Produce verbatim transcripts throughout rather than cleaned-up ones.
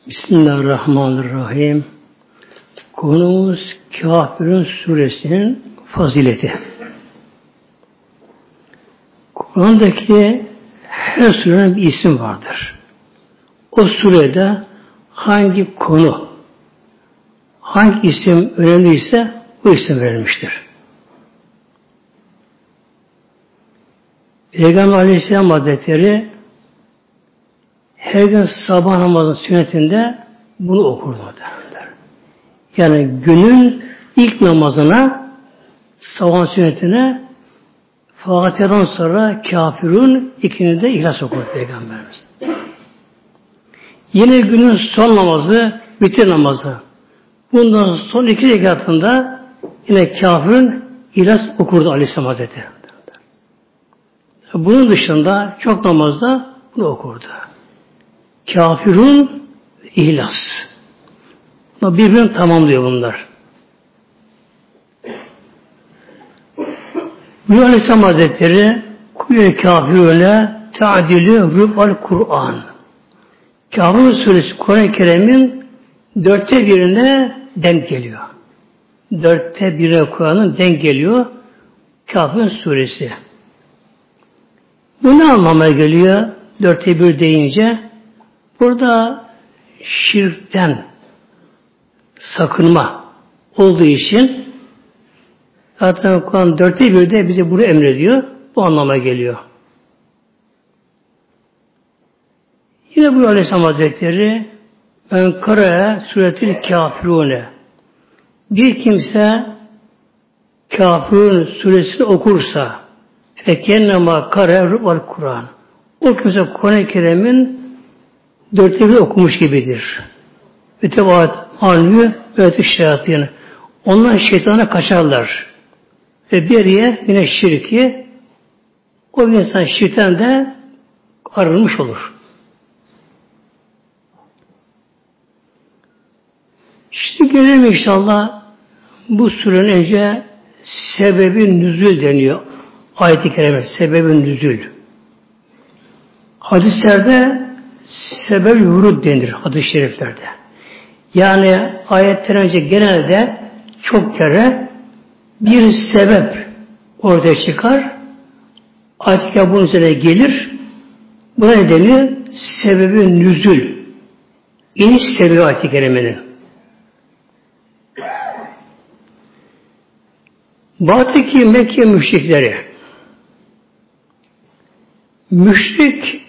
Bismillahirrahmanirrahim. Konumuz Kafirun suresinin fazileti. Kur'an'daki her surenin bir isim vardır. O surede hangi konu, hangi isim önemliyse o isim verilmiştir. Peygamber Aleyhisselam Hazretleri her gün sabah namazının sünnetinde bunu okurdu. Yani günün ilk namazına, sabah sünnetine Fatiha'dan sonra Kafirun, ikini de İhlas okur Peygamberimiz. Yine günün son namazı, vitir namazı. Bundan son iki rekatında yine Kafirun, İhlas okurdu Aleyhisselam Hazretleri. Bunun dışında çok namazda bunu okurdu. Kafirun, İhlas. Birbirini tamamlıyor bunlar. Bu Aleyhisselam Hazretleri Kulü kafirüne ta'dilü rüb'al Kur'an. Kafirun suresi Kur'an-ı Kerim'in dörtte birine denk geliyor. Dörtte birine Kur'an'ın denk geliyor. Kafirun suresi. Bu ne anlamaya geliyor? Dörtte bir deyince burada şirkten sakınma olduğu için zaten Kur'an dörtte birde bize bunu emrediyor. Bu anlama geliyor. Yine bu Aleyhisselam Hazretleri ben karaya suretil kafirune bir kimse Kafirun suresini okursa fekennema karaya rüb'al Kur'an o kimse Kur'an-ı Kerim'in dörtte bir okumuş gibidir. Ve tebaat anlıyor ve şeyatını. Onlar şeytana kaçarlar. Ve bir yere yine şirki o bir insan şirkten de arınmış olur. Şimdi gelelim inşallah bu surenin önce sebebi nüzül deniyor. Ayet-i kerime sebebi nüzül. Hadislerde sebeb-i vurud denir hadis-i şeriflerde. Yani ayetten önce genelde çok kere bir sebep ortaya çıkar. Ayet-i kerime bunun üzerine gelir. Buna ne deniyor? Sebebi nüzül. İniş sebebi ayet-i kerimenin. Batı'daki Mekke müşrikleri müşrik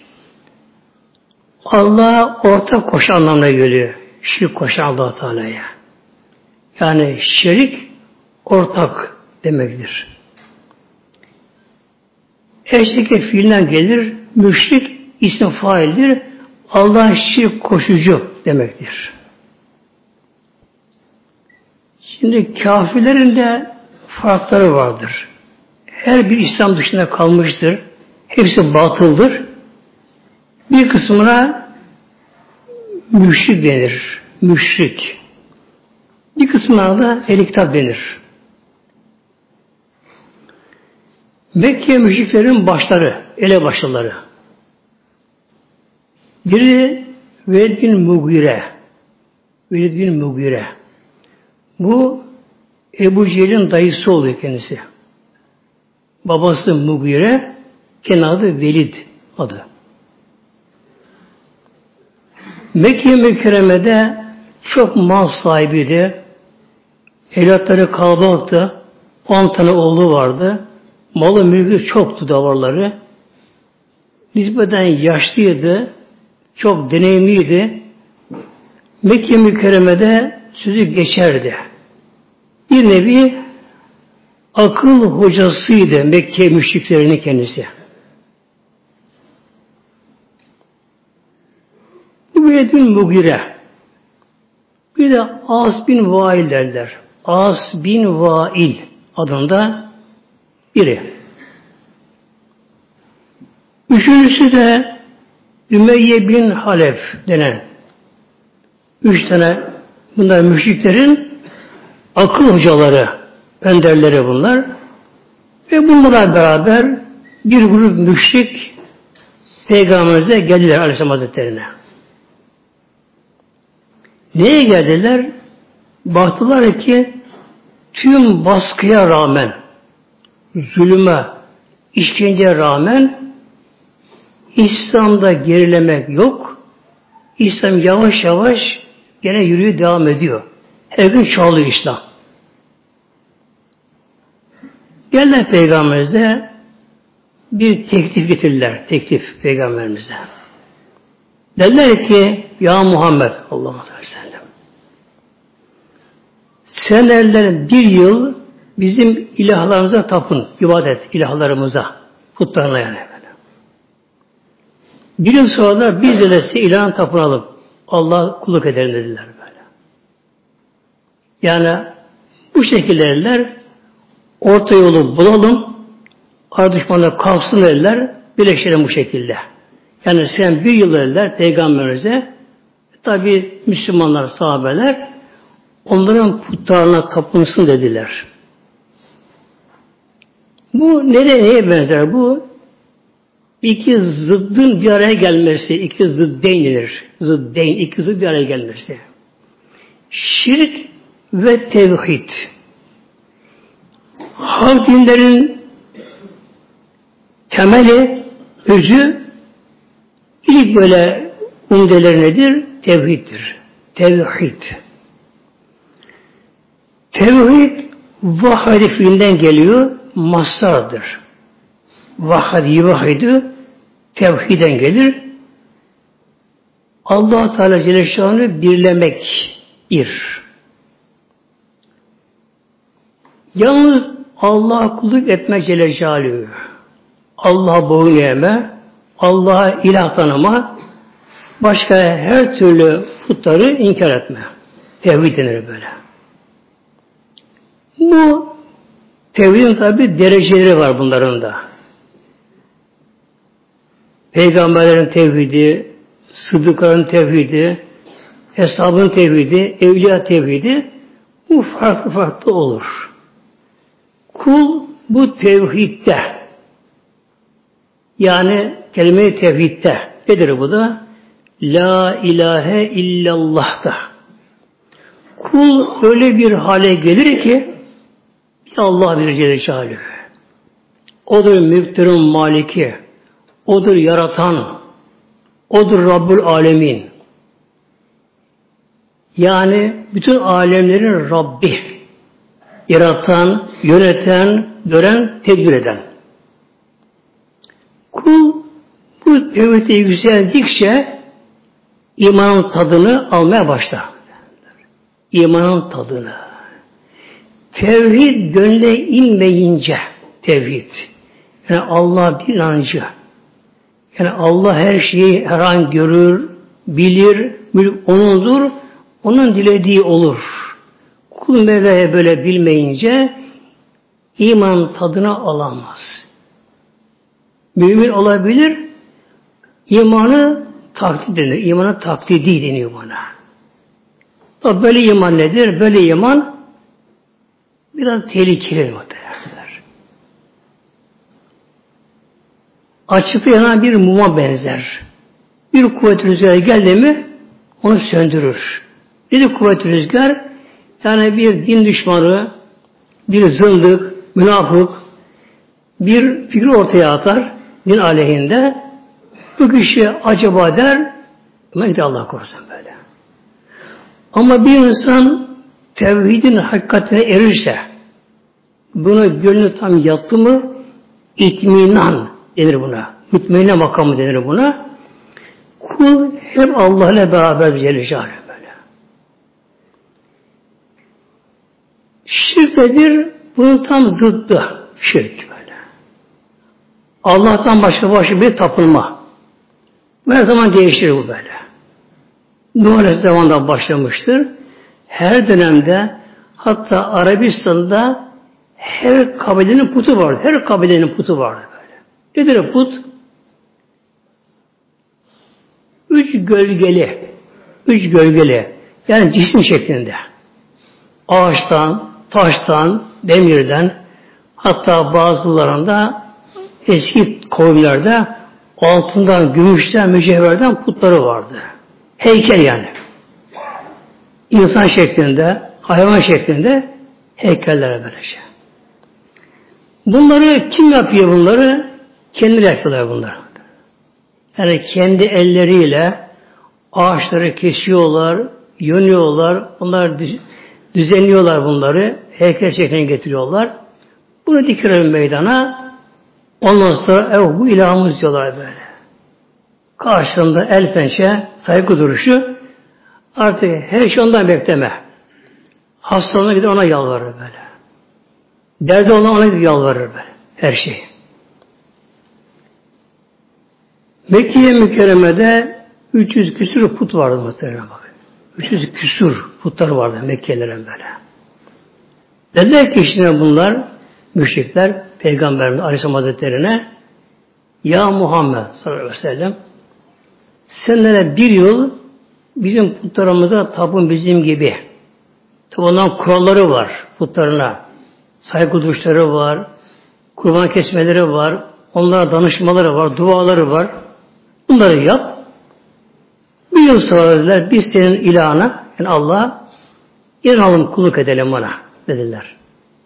Allah'a ortak koşan anlamına geliyor. Şirk koşan Allah-u Teala'ya. Yani şerik ortak demektir. Eşlik fiilinden gelir. Müşrik isim faildir. Allah'a şirk koşucu demektir. Şimdi kafirlerin de farkları vardır. Her bir İslam dışında kalmıştır. Hepsi batıldır. Bir kısmına müşrik denir. Müşrik. Bir kısmına da ehl-i kitap denir. Mekke müşriklerin başları, elebaşıları. Biri Velid bin Mugire. Velid bin Mugire. Bu Ebu Cehil'in dayısı oluyor kendisi. Babası Mugire, kendi adı Velid adı. Mekke mükerremede çok mal sahibiydi. Evlatları kalabalıktı. On tane oğlu vardı. Malı mülkü çoktu davarları. Nispeten yaşlıydı. Çok deneyimliydi. Mekke mükerremede sözü geçerdi. Bir nevi akıl hocasıydı Mekke müşriklerinin kendisi. Bu Velid bin Mugire. Bir de As bin Vail derler. As bin Vail adında biri. Üçüncüsü de Ümeyye bin Halef denen üç tane bunlar müşriklerin akıl hocaları, önderleri bunlar. Ve bunlarla beraber bir grup müşrik Peygamberimize geldiler Aleyhisselam Hazretleri'ne. Neye geldiler? Baktılar ki tüm baskıya rağmen, zulüme, işkenceye rağmen İslam'da gerilemek yok. İslam yavaş yavaş gene yürüyor, devam ediyor. Her gün çoğalıyor İslam. Geldiler Peygamberimize bir teklif getirdiler. Teklif Peygamberimize. Dediler ki ya Muhammed Allah'ım sallallahu aleyhi ve sellem sen derler bir yıl bizim ilahlarımıza tapın, ibadet ilahlarımıza, putlarına yani. Bir yıl sonra da biz de size ilahın tapınalım. Allah kulluk edelim dediler böyle. Yani bu şekildeler orta yolu bulalım, ar düşmanlar kalksın dediler, birleşelim bu şekilde. Yani sen bir yıl dediler Peygamberimize, tabi Müslümanlar, sahabeler onların putlarına tapınsın dediler. Bu nereye, neye benzer? Bu İki zıddın bir araya gelmesi, iki zıddeyn denir. Zıddeyn, iki zıd bir araya gelmesi. Şirk ve tevhid. Halk dinlerin temeli, özü, ilk böyle umdeleri nedir? Tevhiddir. Tevhid. Tevhid, vahid fiilinden geliyor, mastardır. Vahid, yivahidü, tevhiden gelir. Allah Teala Celle Şan'ı birlemek bir. Yalnız Allah'a kulluk etmek Celle Şan'ı. Allah'a boyun eğme, Allah'a ilah tanıma, başka her türlü putları inkar etme. Tevhid denir böyle. Bu tevhidin tabi dereceleri var bunların da. Peygamberlerin tevhidi, sıddıkların tevhidi, eshabın tevhidi, evliya tevhidi bu farklı farklı olur. Kul bu tevhidde yani kelime-i tevhidde nedir bu da? La ilahe illallah'ta. Kul öyle bir hale gelir ki Allah bir Celle Celaluhu. Odur mülklerin maliki. Odur yaratan. Odur Rabbül Alemin. Yani bütün alemlerin Rabbi. Yaratan, yöneten, gören, tedbir eden. Kul bu tevhide yükseldikçe imanın tadını almaya başlar. İmanın tadını. Tevhid gönle inmeyince tevhid. Yani Allah bir inancı. Yani Allah her şeyi her an görür, bilir, mülk O'nundur, O'nun dilediği olur. Kul Mevla'yı böyle bilmeyince iman tadına alamaz. Mümin olabilir, imanı taklit denir. İmanı taklidi deniyor bana. Böyle iman nedir? Böyle iman biraz tehlikeli muhtemelenler. Açıkta yanan bir muma benzer. Bir kuvvet rüzgarı geldi mi onu söndürür. Bir kuvvet rüzgar yani bir din düşmanı, bir zındık, münafık bir fikir ortaya atar din aleyhinde. Bu kişi acaba der ben de Allah korusun böyle. Ama bir insan tevhidin hakikatine erirse bunu gönlü tam yattı mı itminan denir buna. Mutmainne makamı denir buna. Kul hep Allah ile beraber Celle Celaluhu böyle. Şirk nedir? Bunun tam zıddı şirk böyle. Allah'tan başka başka bir tapınma. Her zaman değiştirir bu böyle. Nuh Aleyhisselam'dan başlamıştır. Her dönemde hatta Arabistan'da her kabilenin putu vardı. Her kabilenin putu vardı böyle. Nedir put? Üç gölgeli. Üç gölgeli. Yani cisim şeklinde. Ağaçtan, taştan, demirden hatta bazılarında eski kavimlerde altından, gümüşten, mücevherden putları vardı. Heykel yani. insan şeklinde, hayvan şeklinde heykeller böylece. Bunları kim yapıyor bunları? Kendileri yapıyorlar bunları. Yani kendi elleriyle ağaçları kesiyorlar, yönüyorlar, bunlar düzenliyorlar bunları, heykel şekline getiriyorlar. Bunu dikiyorlar meydana. Ondan sonra ev bu ilahımız diyorlar böyle. Karşılığında el pençe, saygı duruşu, artık her şey ondan bekleme. Hastalığına gider ona yalvarır böyle. Derdi olan ona gider yalvarır böyle. Her şey. Mekke-i Mükerreme'de üç yüz küsur put vardı muhtemelen bak. üç yüz küsur putlar vardı Mekkelilerin böyle. Dediler ki işte bunlar müşrikler Peygamberimiz Aleyhisselam Hazretleri'ne ya Muhammed sallallahu aleyhi ve sellem senlere bir yıl bizim putlarımıza tapın bizim gibi. Tabi onların kuralları var putlarına. Saygı duruşları var. Kurban kesmeleri var. Onlara danışmaları var. Duaları var. Bunları yap. Bir yıl sonra dediler biz senin ilahına yani Allah'a inanalım kulluk edelim ona dediler.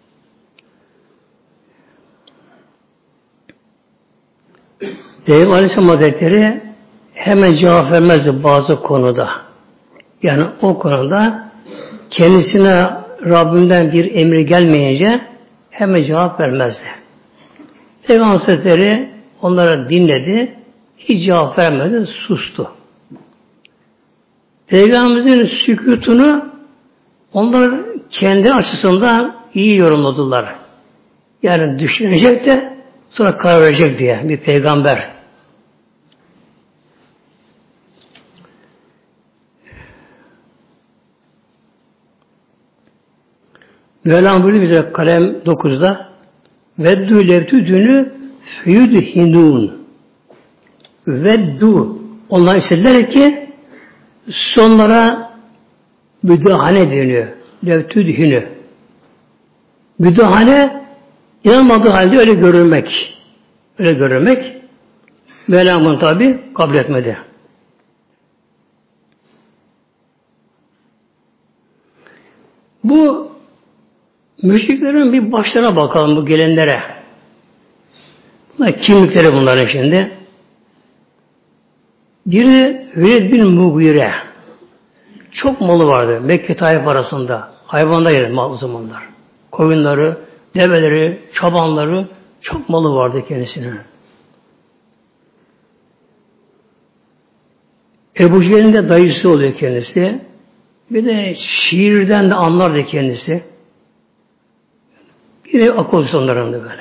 Peygamber Aleyhisselam Hazretleri hemen cevap vermezdi bazı konuda. Yani o konuda kendisine Rabbimden bir emri gelmeyince hemen cevap vermezdi. Peygamber Hazretleri onlara dinledi, hiç cevap vermedi, sustu. Peygamberimizin sükûtunu onlar kendi açısından iyi yorumladılar. Yani düşünecek de sonra karar verecek diye bir peygamber. Mevlam buyuruyor bize kalem dokuzda Veddu levtüdünü füyüdhinûn Veddu onlar istediler ki sonlara müdahale deniyor. Levtüdhinû müdahale inanmadığı halde öyle görülmek. Öyle görülmek Mevlam bunu tabi kabul etmedi. Bu müşriklerin bir başlarına bakalım bu gelenlere. Bunlar kimlikleri bunların şimdi. Biri Velid bin Mugire. Çok malı vardı Mekke Taif arasında. Hayvanda yer mal o zamanlar. Koyunları, develeri, çobanları çok malı vardı kendisine. Ebu Cehil'in de dayısı oluyor kendisi. Bir de şiirden de anlardı kendisi. Bir de akıl onlarındı böyle.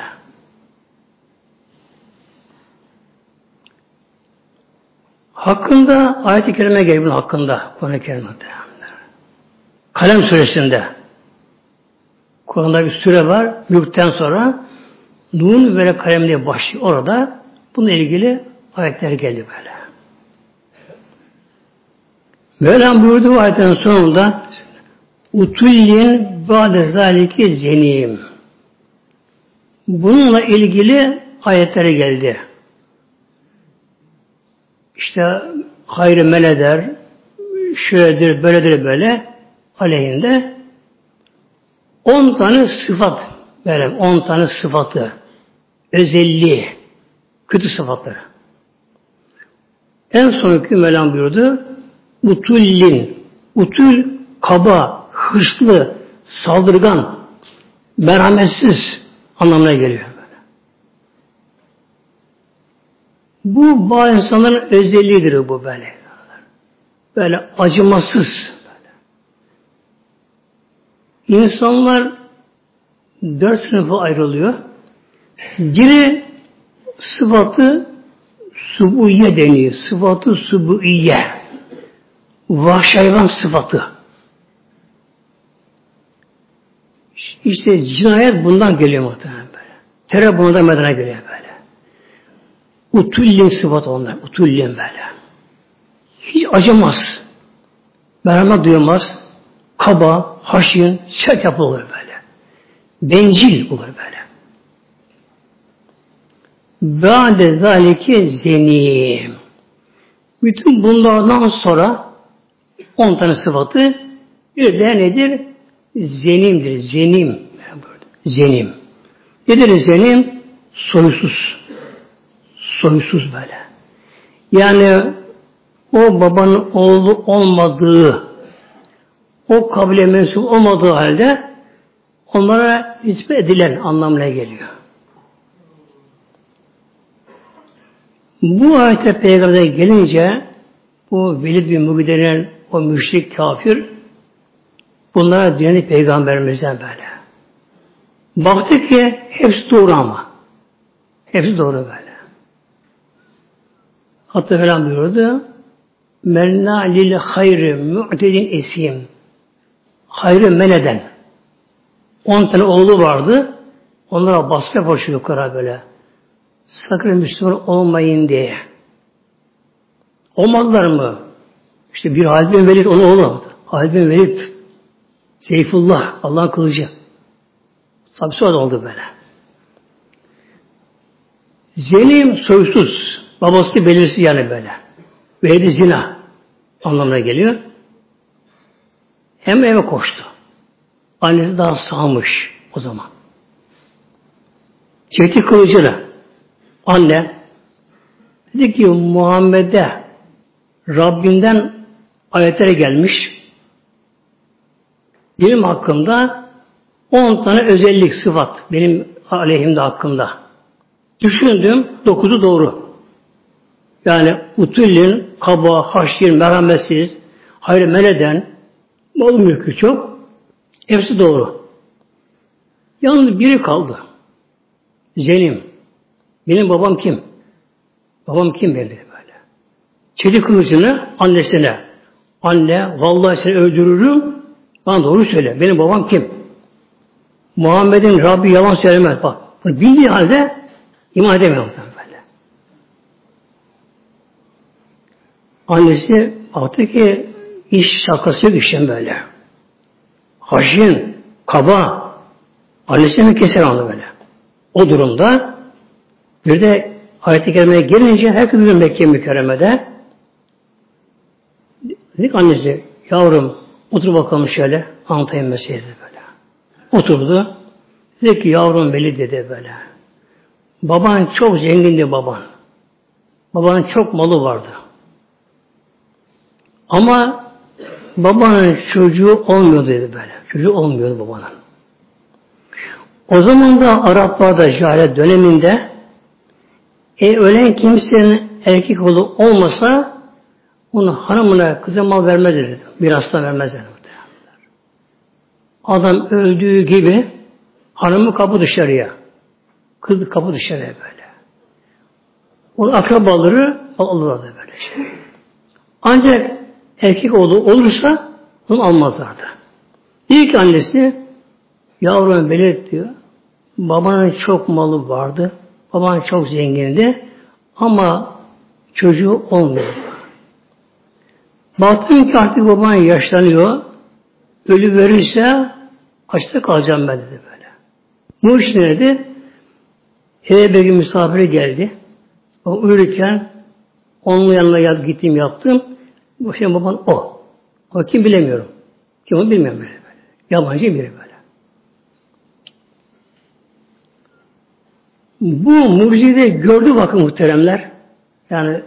Hakkında ayet-i kerime geliyor bunun hakkında. Kur'an-ı Kerim'de. Kalem suresinde. Kur'an'da bir süre var. Mülkten sonra Nun ve kalem diye başlıyor. Orada bununla ilgili ayetler geldi böyle. Mevlam buyurdu bu ayetin sonunda Utullin ba'de zalike zenim. Bununla ilgili ayetleri geldi. İşte hayrı men eder, şöyledir, böyledir böyle aleyhinde on tane sıfat verelim. On tane sıfatı, özelliği, kötü sıfatları. En son hüküm Mevlam buyurdu. Utullin, utul kaba, hırslı, saldırgan, merhametsiz anlamına geliyor. Bu bazı insanların özelliğidir bu böyle. Böyle acımasız. Böyle. İnsanlar dört sınıfa ayrılıyor. Biri sıfatı subuiye deniyor. Sıfatı subuiye. Vahşi hayvan sıfatı. İşte cinayet bundan geliyor muhtemelen böyle. Terör bundan meydana geliyor böyle. Utullin sıfatı onlar. Utullin böyle. Hiç acımaz. Merhamet duyamaz. Kaba, haşin, sert yapı olur böyle. Bencil olur böyle. Ba'de zalike zenim. Bütün bunlardan sonra on tane sıfatı Bir de nedir? Zenimdir. Zenim. Zenim. Nedir zenim? Soysuz. Soysuz böyle. Yani o babanın oğlu olmadığı, o kabile mensup olmadığı halde onlara nispet edilen anlamına geliyor. Bu ayette Peygamber'e gelince bu Velid bin Mugide'nin o müşrik kafir bunlara direnip Peygamberimizden böyle. Baktı ki hepsi doğru ama. Hepsi doğru böyle. Hatta falan buyurdu. Menna lil hayri mu'tedin esim. Hayrı men eden. On tane oğlu vardı. Onlara baskı yapıyor yukarı böyle. Sakın Müslüman olmayın diye. Olmadılar mı? İşte bir Halid bin Velid onun oğlu. Halid bin Velid Seyfullah Allah'ın kılıcı. Tabi sonra oldu böyle. Zenim soysuz. Babası belirsiz yani böyle. Velid zina anlamına geliyor. Hem eve koştu. Annesi daha sağmış o zaman. Çekti kılıcını. Anne dedi ki Muhammed'e Rabbinden ayetlere gelmiş. Benim hakkımda on tane özellik, sıfat benim aleyhimde hakkımda. Düşündüm, dokuzu doğru. Yani utullin, kaba, haşir, merhametsiz, hayır meleden, mal mülkü çok. Hepsi doğru. Yalnız biri kaldı. Zenim. Benim babam kim? Babam kim benim dedi böyle. Çelik kılıcını annesine. Anne, vallahi seni öldürürüm. Bana doğru söyle. Benim babam kim? Muhammed'in Rabbi yalan söylemez. Bak. Bunu bildiği halde iman edemiyor böyle. Annesi baktı ki iş şakası yok işin böyle. Haşin, kaba. Annesi mi keser onu böyle. O durumda bir de ayet-i kerimeye gelince herkes bir Mekke mükerremede dedik annesi yavrum otur bakalım şöyle anlatayım meseleyi böyle. Oturdu. Dedi ki yavrum Veli dedi böyle. Baban çok zengindi baban. Babanın çok malı vardı. Ama babanın çocuğu olmuyordu dedi böyle. Çocuğu olmuyordu babanın. O zaman da Araplarda cehalet döneminde e, ölen kimsenin erkek oğlu olmasa onu hanımına kıza mal vermez dedi. Mirastan vermez dedi. Adam öldüğü gibi hanımı kapı dışarıya. Kız kapı dışarıya böyle. O akrabaları alırlardı böyle şey. Ancak erkek oğlu olursa onu almazlardı. İlk annesi yavrum belir diyor. Babanın çok malı vardı. Baban çok zengindi. Ama çocuğu olmuyor. Baktım ki artık baban yaşlanıyor. Ölü verirse açta kalacağım ben dedi böyle. Bu iş nerede? Eve bir gün misafiri geldi. O uyurken onun yanına gittim yaptım. Bu şey baban o. O kim bilemiyorum. Kim onu bilmiyorum böyle. böyle. Yabancı biri böyle. Bu mucizeyi gördü bakın muhteremler. Yani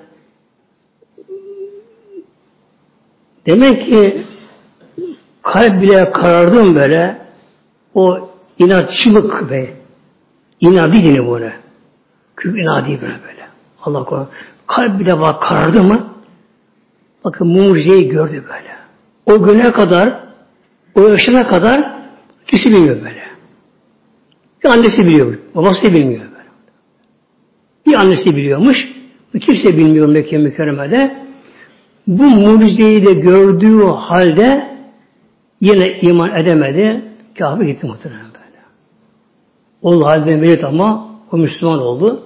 demek ki kalp bile karardım böyle. O inatçılık ve inadi dini böyle. Kök inadi böyle böyle. Allah korusun. Kalp bile bak karardı mı? Bakın mucizeyi gördü böyle. O güne kadar, o yaşına kadar kimse bilmiyor böyle. Bir annesi biliyor, babası bilmiyor böyle. Bir annesi biliyormuş, kimse bilmiyor Mekke mükerremede. Bu mucizeyi de gördüğü halde yine iman edemedi. Kâbe gitti muhtemelen böyle. O halde melek ama o Müslüman oldu.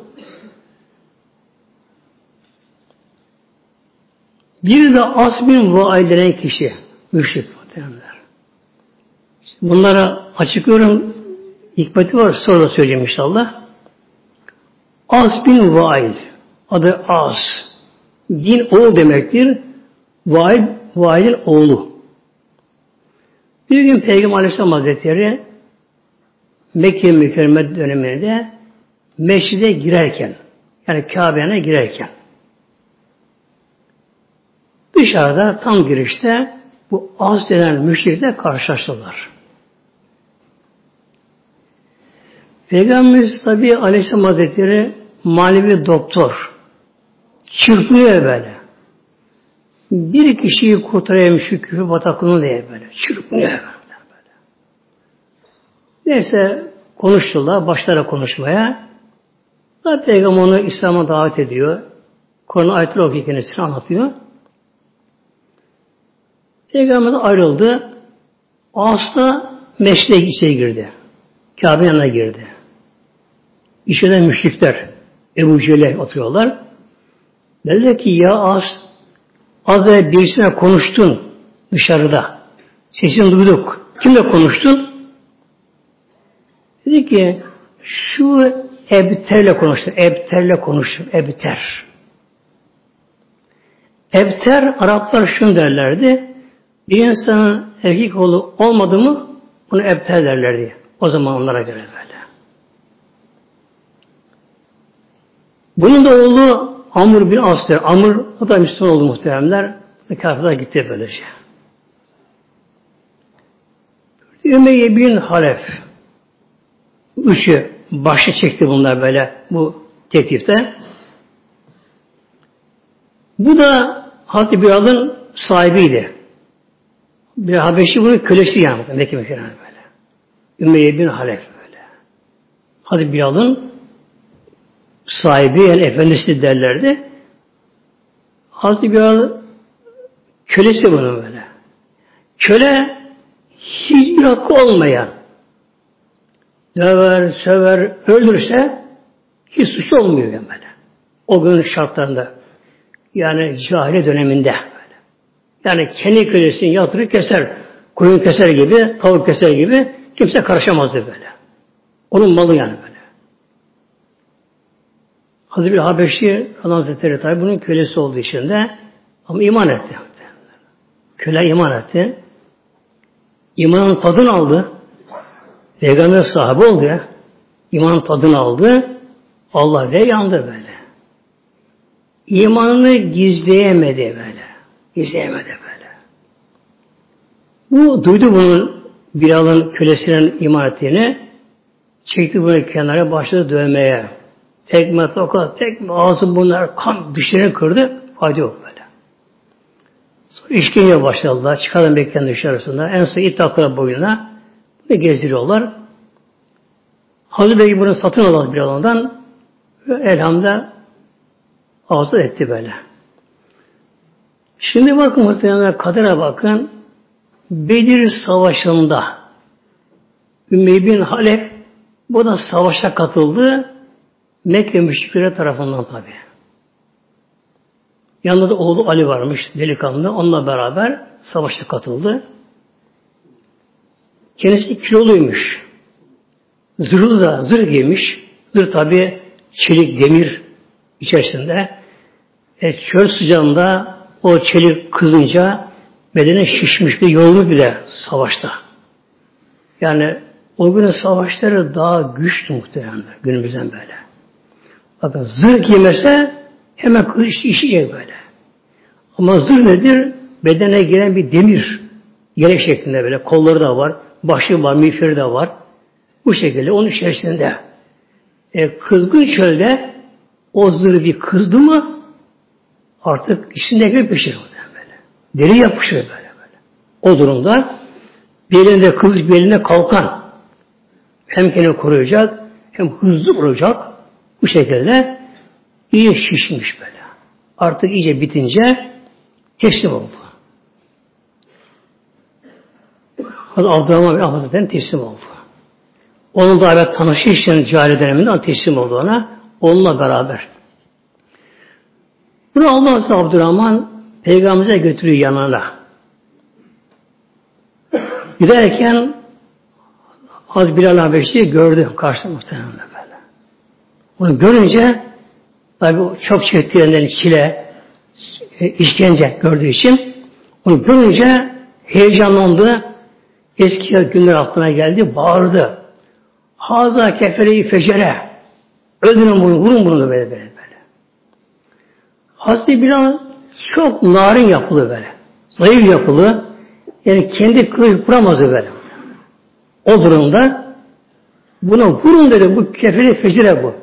Bir de Asbin Vail denen kişi. Müşrik muhtemelenler. Bunlara açıklıyorum. Hikmeti var. Sonra da söyleyeyim inşallah. Asbin Vail. Adı As. Bin oğul demektir. Vail, Vail'in oğlu. Bir gün Peygamber Aleyhisselam Hazretleri Mekke mükerreme döneminde mescide girerken, yani Kabe'ye girerken, dışarıda tam girişte bu az denen müşrikle karşılaştılar. Peygamberimiz tabi Aleyhisselam Hazretleri manevi doktor. Çırpınıyor böyle. Bir kişiyi kurtarayım şu küfür bataklığını diye böyle. Çırpınıyor böyle. Neyse konuştular. Başlara konuşmaya. Da Peygamber onu İslam'a davet ediyor. Kur'an ayetleri okuyor, kendisini anlatıyor. Peygamber ayrıldı. Asla meşreye içeri girdi. Kabe'nin yanına girdi. İçeriden müşrikler Ebu Cehil'e oturuyorlar. Dediler ki ya az az evvel birisine konuştun dışarıda. Sesini duyduk. Kimle konuştun? Dedi ki şu Ebter'le konuştum. Ebter'le konuştum. Ebter. Ebter Araplar şunu derlerdi. Bir insanın erkek oğlu olmadı mı bunu ebter derlerdi. O zaman onlara göre böyle. Bunun da oğlu Amr bin As'tır. Amr o da Müslüman oldu muhteremler. Kafirler gitti böylece. Ümeyye bin Halef. Üçü başı çekti bunlar böyle bu teklifte. Bu da Hazreti Bilal'ın sahibiydi. Bir Habeşi bunun kölesi yani. Mekke Mekke'den böyle. Ümeyye bin Halef böyle. Hazreti Bilal'ın sahibi yani efendisi derlerdi. Hazreti Bilal kölesi bunun böyle. Köle hiçbir hakkı olmayan döver, söver, öldürse hiç suç olmuyor yani böyle. O günün şartlarında. Yani cahiliye döneminde böyle. Yani kendi kölesini yatırır keser. Koyun keser gibi, tavuk keser gibi kimse karışamazdı böyle. Onun malı yani böyle. Hazreti bir Habeşi Allah Hazretleri tabi bunun kölesi olduğu için de ama iman etti. Köle iman etti. İmanın tadını aldı. Peygamber sahibi oldu ya. İmanın tadını aldı. Allah ve yandı böyle. İmanını gizleyemedi böyle. Gizleyemedi böyle. Bu duydu bunun Bilal'ın kölesinin iman ettiğini. Çekti bunu kenara başladı dövmeye. Tekme, tokat, tekme, ağzı bunlar kan dişlerini kırdı. Fayda yok böyle. Sonra işkenceye başladılar. Çıkardan Mekke'nin dışarısında. En son it takılar boyuna ve gezdiriyorlar. Hazreti Bey bunu satın aldı bir alandan ve elhamda azat etti böyle. Şimdi bakın muhtemelen kadere bakın. Bedir Savaşı'nda Ümeyye bin Halef bu da savaşa katıldı. Mekke müşrikleri tarafından tabi. Yanında da oğlu Ali varmış delikanlı. Onunla beraber savaşa katıldı. Kendisi kiloluymuş. Zırhlı da zırh giymiş. Zırh tabi çelik demir içerisinde. E, çöl sıcağında o çelik kızınca bedeni şişmiş bir yorulmuş bir de savaşta. Yani o günün savaşları daha güçlü muhtemelen günümüzden böyle. Bakın zırh giymese hemen kılıç işecek böyle. Ama zırh nedir? Bedene giren bir demir. Yelek şeklinde böyle. Kolları da var. Başı var. Miğferi de var. Bu şekilde onun içerisinde. E, kızgın çölde o zırh bir kızdı mı artık içindeki pişir böyle. Deri yapışır böyle böyle. O durumda bir elinde kılıç bir elinde kalkan. Hem kendini koruyacak hem hızlı vuracak. Bu şekilde iyice şişmiş böyle. Artık iyice bitince teslim oldu. Abdurrahman bin Hazretleri'nin teslim oldu. Onun da evet tanışı işlerinin cahiliye döneminde teslim oldu ona. Onunla beraber. Bunu Allah Hazreti Abdurrahman Peygamber'e götürüyor yanına. Giderken Hazreti Bilal Habeşi'yi gördü karşısında muhtemelen böyle. Onu görünce tabi çok çektiğinden çile, işkence gördüğü için onu görünce heyecanlandı. Eski günler aklına geldi, bağırdı. Haza kefere-i fecere. Öldürün bunu, vurun bunu böyle böyle. böyle. Hazreti Bilal çok narin yapılı böyle. Zayıf yapılı. Yani kendi kılıç kuramazdı böyle. O durumda buna vurun dedi. Bu kefere-i fecere bu.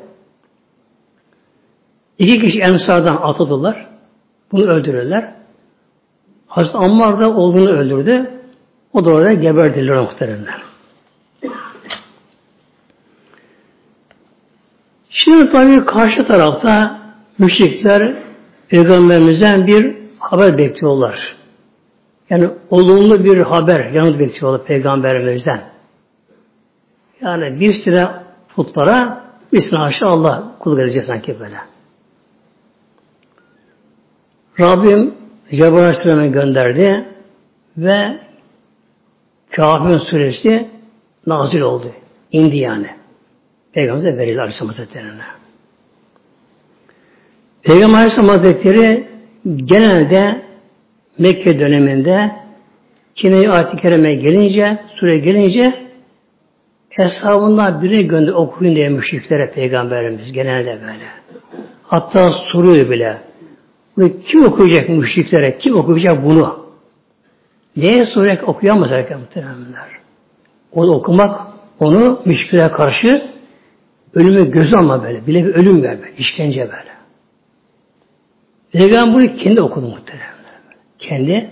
İki kişi Ensar'dan atıldılar. Bunu öldürürler. Hazreti Ammar da oğlunu öldürdü. O da orada geberdiler muhteremler. Şimdi tabii karşı tarafta müşrikler Peygamberimizden bir haber bekliyorlar. Yani olumlu bir haber, yanıt bekliyorlar Peygamberimizden. Yani bir süre putlara birisine haşa Allah kul verecek sanki böyle. Rabbim Cebrail Aleyhisselam'ı gönderdi ve Kâfirun suresi nazil oldu. İndi yani. Peygamberimize verildi Aleyhisselam Hazretleri'ne. Peygamber Aleyhisselam Hazretleri genelde Mekke döneminde Kine-i Ayet-i Kerime gelince, sure gelince hesabından birini gönder okuyun diye müşriklere Peygamberimiz genelde böyle. Hatta soruyor bile. Bunu kim okuyacak müşriklere? Kim okuyacak bunu? Neye sorarak okuyamaz erken muhtemelenler. Onu okumak, onu müşriklere karşı ölümü göz alma böyle. Bile bir ölüm ver böyle. İşkence böyle. Peygamber bunu kendi okudu muhtemelenler. Kendi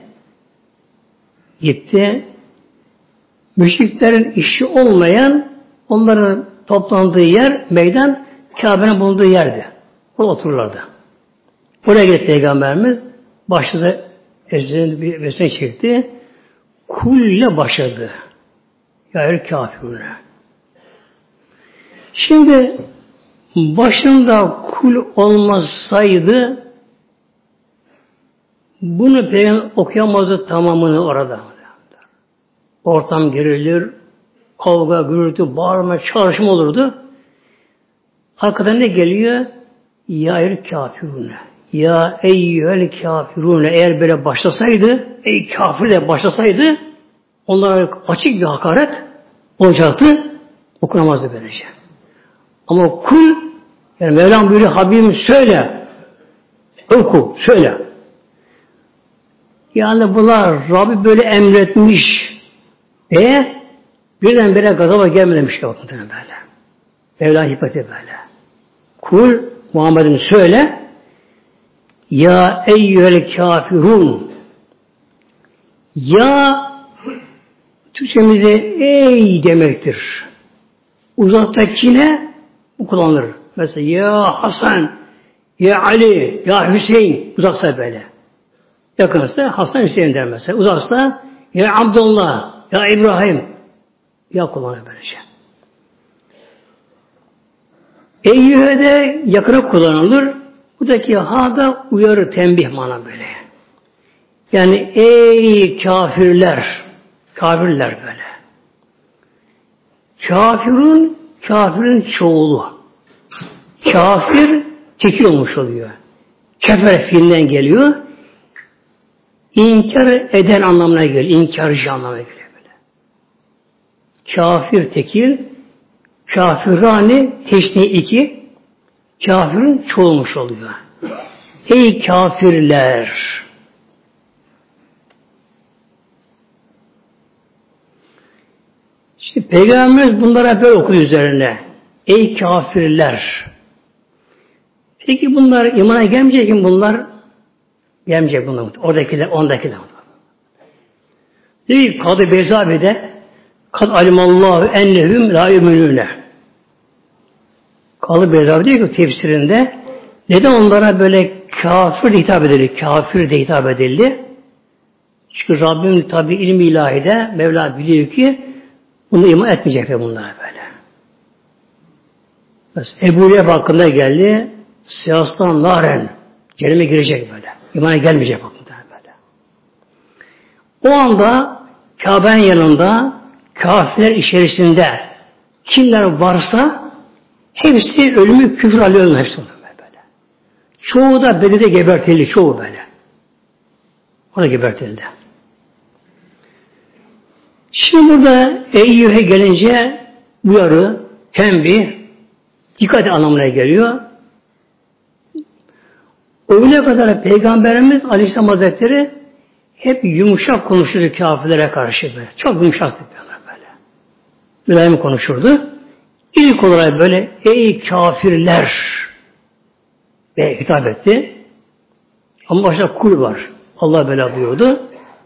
gitti. Müşriklerin işi olmayan onların toplandığı yer, meydan Kabe'nin bulunduğu yerdi. Orada otururlardı. Oraya gelip Peygamberimiz başladı, ezberinde bir besmele çekti. Kulle başladı. Ya er kafirune. Şimdi başında kul olmasaydı bunu Peygamber okuyamazdı tamamını orada. Ortam gerilir, kavga, gürültü, bağırma, çağrışma olurdu. Arkadan ne geliyor? Ya er kafirune. Ya eyyühel kafirune. Eğer böyle başlasaydı, ey kafir de başlasaydı, onlara açık bir hakaret olacaktı, okunamazdı böylece. Ama kul, yani Mevlam buyuruyor, Habibim söyle, oku, söyle. Yani bunlar Rabbi böyle emretmiş diye birdenbire gazaba gelmemiş yok böyle. Mevla hikmeti böyle. Kul, Muhammed'im söyle, ya eyyühel kafirun. Ya Türkçemize ey demektir. Uzaktakine bu kullanılır. Mesela ya Hasan, ya Ali, ya Hüseyin uzaksa böyle. Yakınsa Hasan Hüseyin der mesela. Uzaksa ya Abdullah, ya İbrahim ya kullanır böylece. Eyyühe de yakına kullanılır. Buradaki ha da uyarı, tembih mana böyle. Yani ey kafirler, kafirler böyle. Kafirun, kafirin çoğulu. Kafir, tekil olmuş oluyor. Kefer fiilinden geliyor. İnkar eden anlamına geliyor. İnkarcı anlamına geliyor böyle. Kafir tekil, kafirani teşni iki, kafirin çoğulmuş oluyor. Ey kafirler! İşte Peygamberimiz bunlara böyle okuyor üzerine. Ey kafirler! Peki bunlar imana gelmeyecek mi bunlar? Gelmeyecek bunlar. Oradakiler, ondakiler. Değil Kadı Beyzabi'de kad alimallahu ennehum la yu'minune. Kadı Beyzabi diyor ki tefsirinde neden onlara böyle kafir de hitap edildi? Kafir de hitap edildi. Çünkü Rabbim tabi ilmi ilahide Mevla biliyor ki bunu iman etmeyecekler bunlara böyle. Mesela Ebu Leheb hakkında geldi. Siyastan naren cehenneme girecek böyle. İmana gelmeyecek bunlar böyle. O anda Kabe'nin yanında kafirler içerisinde kimler varsa hepsi ölümü küfür alıyor hepsi böyle. Çoğu da Bedir'de gebertildi. Çoğu böyle. O da gebertildi. Şimdi burada eyyühe gelince uyarı, tembih, dikkat anlamına geliyor. Öyle kadar Peygamberimiz Aleyhisselam Hazretleri hep yumuşak konuşurdu kafirlere karşı böyle. Çok yumuşaktı böyle. Mülayim konuşurdu. İlk olarak böyle ey kafirler diye hitap etti. Ama başta kul var. Allah böyle buyurdu.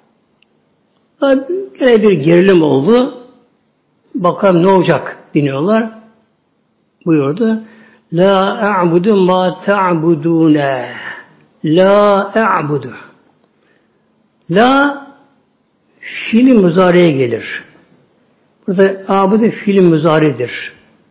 Gene bir gerilim oldu. Bakalım ne olacak deniyorlar. Buyurdu. La a'budu ma ta'budune. La a'budu. La fiil-i muzariye gelir. Burada a'budu fiil-i muzaridir.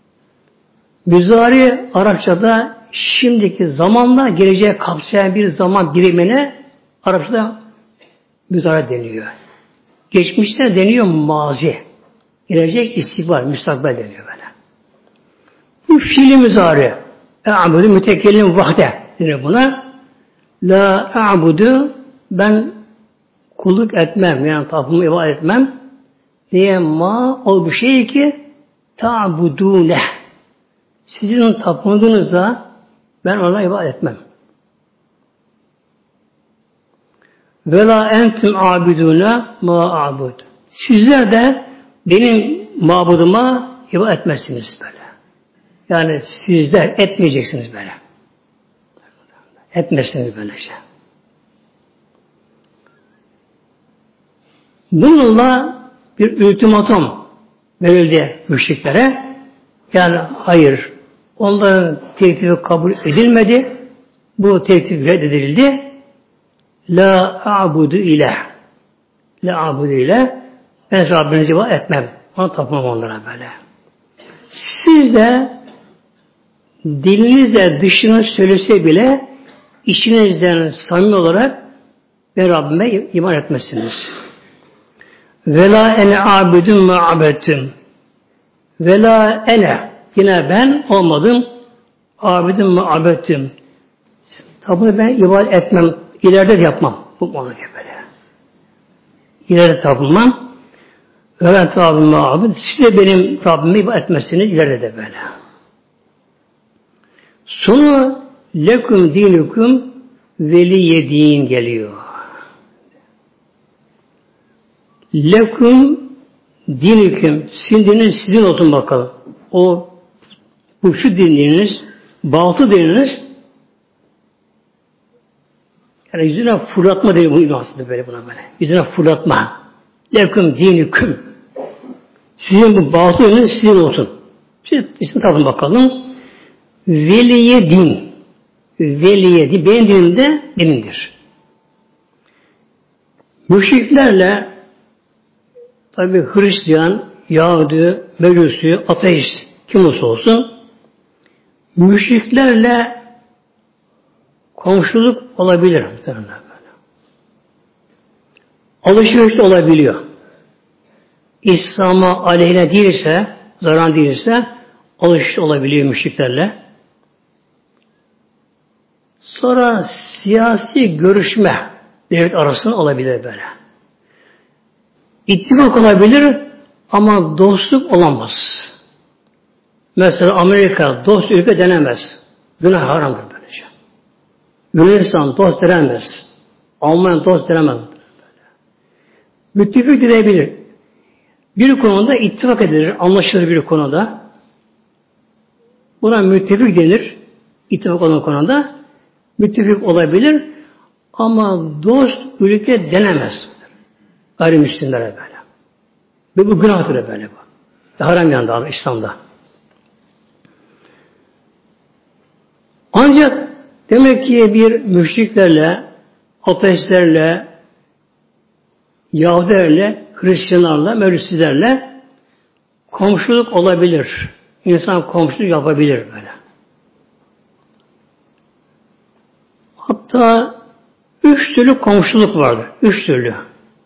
Müzari Arapçada şimdiki zamanla geleceğe kapsayan bir zaman birimine Arapçada müzari deniyor. Geçmişte deniyor mazi. Gelecek istikbal, müstakbel deniyor böyle. Bu fiil-i müzari. E'abudu mütekellim vahde deniyor buna. La e'abudu ben kulluk etmem. Yani tapımı ibadet etmem. Diye ma o bir şey ki ta'budune. Sizin tapındığınızda ben ona ibadet etmem. Ve la entum abidune ma abud. Sizler de benim mabuduma ibadet etmezsiniz böyle. Yani sizler etmeyeceksiniz böyle. Etmezsiniz böylece. Bununla bir ultimatum verildi müşriklere. Yani hayır, onların teklifi kabul edilmedi. Bu teklif reddedildi. La a'budu ilah. La a'budu ilah. Ben Rabbinize ibadet etmem. Ona tapmam onlara böyle. Siz de dilinizle dışını söylese bile içinizden samimi olarak ben Rabbime iman etmezsiniz. Vela ene abidun ma abettim. Vela ene yine ben olmadım abidun ma abettim. Tabi ben ibadet etmem. İleride de yapmam. Bu bana böyle. İleride tapılmam. Vela tabim ma abid. Siz de benim Rabbime ibadet etmezsiniz. İleride de böyle. Sonu lekum dinukum veliye din geliyor. Lekum dinukum sizin dininiz sizin olsun bakalım. O bu şu dininiz, batıl dininiz yani yüzüne fırlatma diye bu aslında böyle buna böyle. Yüzüne fırlatma. Lekum dinukum. Sizin bu batıl dininiz sizin olsun. Siz isim tadın bakalım. Veliye din. Veliye din. Benim dinim de benimdir. Müşriklerle tabi Hristiyan, Yahudi, Mecusi, ateist kim olsa olsun müşriklerle komşuluk olabilir. Alışveriş olabiliyor. İslam'a aleyhine değilse, zarar değilse alışveriş olabiliyor müşriklerle. Sonra siyasi görüşme devlet arasında olabilir böyle. İttifak olabilir ama dostluk olamaz. Mesela Amerika dost ülke denemez. Günah haramdır böylece. Yunanistan dost denemez. Almanya dost denemez. Müttefik dileyebilir. Bir konuda ittifak edilir, anlaşılır bir konuda. Buna müttefik denir. İttifak olan konuda müttefik olabilir ama dost ülke denemez. Gayrimüslimlere böyle. Ve bu günahtır böyle bu. Haram yanında İslam'da. Ancak demek ki bir müşriklerle, ateistlerle, Yahudilerle, Hristiyanlarla, Mecusizlerle komşuluk olabilir. İnsan komşuluk yapabilir böyle. Hatta üç türlü komşuluk vardır. Üç türlü.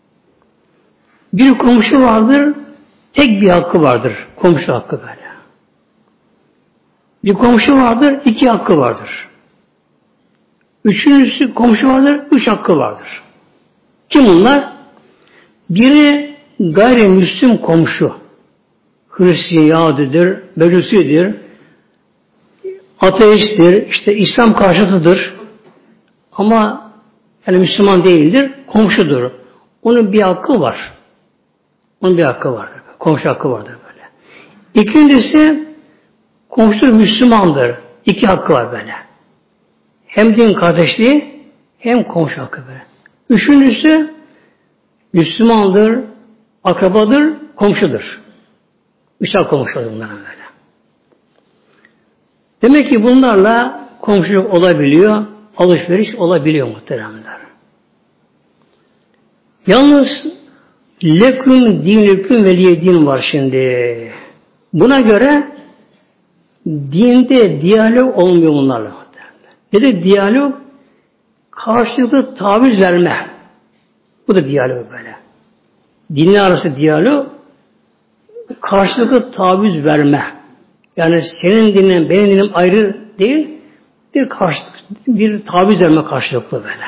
Bir komşu vardır, tek bir hakkı vardır. Komşu hakkı böyle. Bir komşu vardır, iki hakkı vardır. Üçüncüsü komşu vardır, üç hakkı vardır. Kim bunlar? Biri gayrimüslim komşu, Hristiyan, Yahudidir, Mecusidir, ateisttir, işte İslam karşıtıdır ama yani Müslüman değildir, komşudur. Onun bir hakkı var. Onun bir hakkı vardır. Komşu hakkı vardır böyle. İkincisi komşu Müslümandır. İki hakkı var böyle. Hem din kardeşliği hem komşu hakkı böyle. Üçüncüsü Müslümandır, akrabadır, komşudur. Üç hak komşudur bunlara böyle. Demek ki bunlarla komşuluk olabiliyor, alışveriş olabiliyor muhteremler. Yalnız leküm dinüküm veliye din var şimdi. Buna göre dinde diyalog olmuyor bunlarla. Ne de diyalog? Karşılıklı taviz verme. Bu da diyalog böyle. Dinler arası diyalog karşılıklı taviz verme. Yani senin dinin, benim dinim ayrı değil, bir karşılık, bir taviz verme karşılıklı böyle.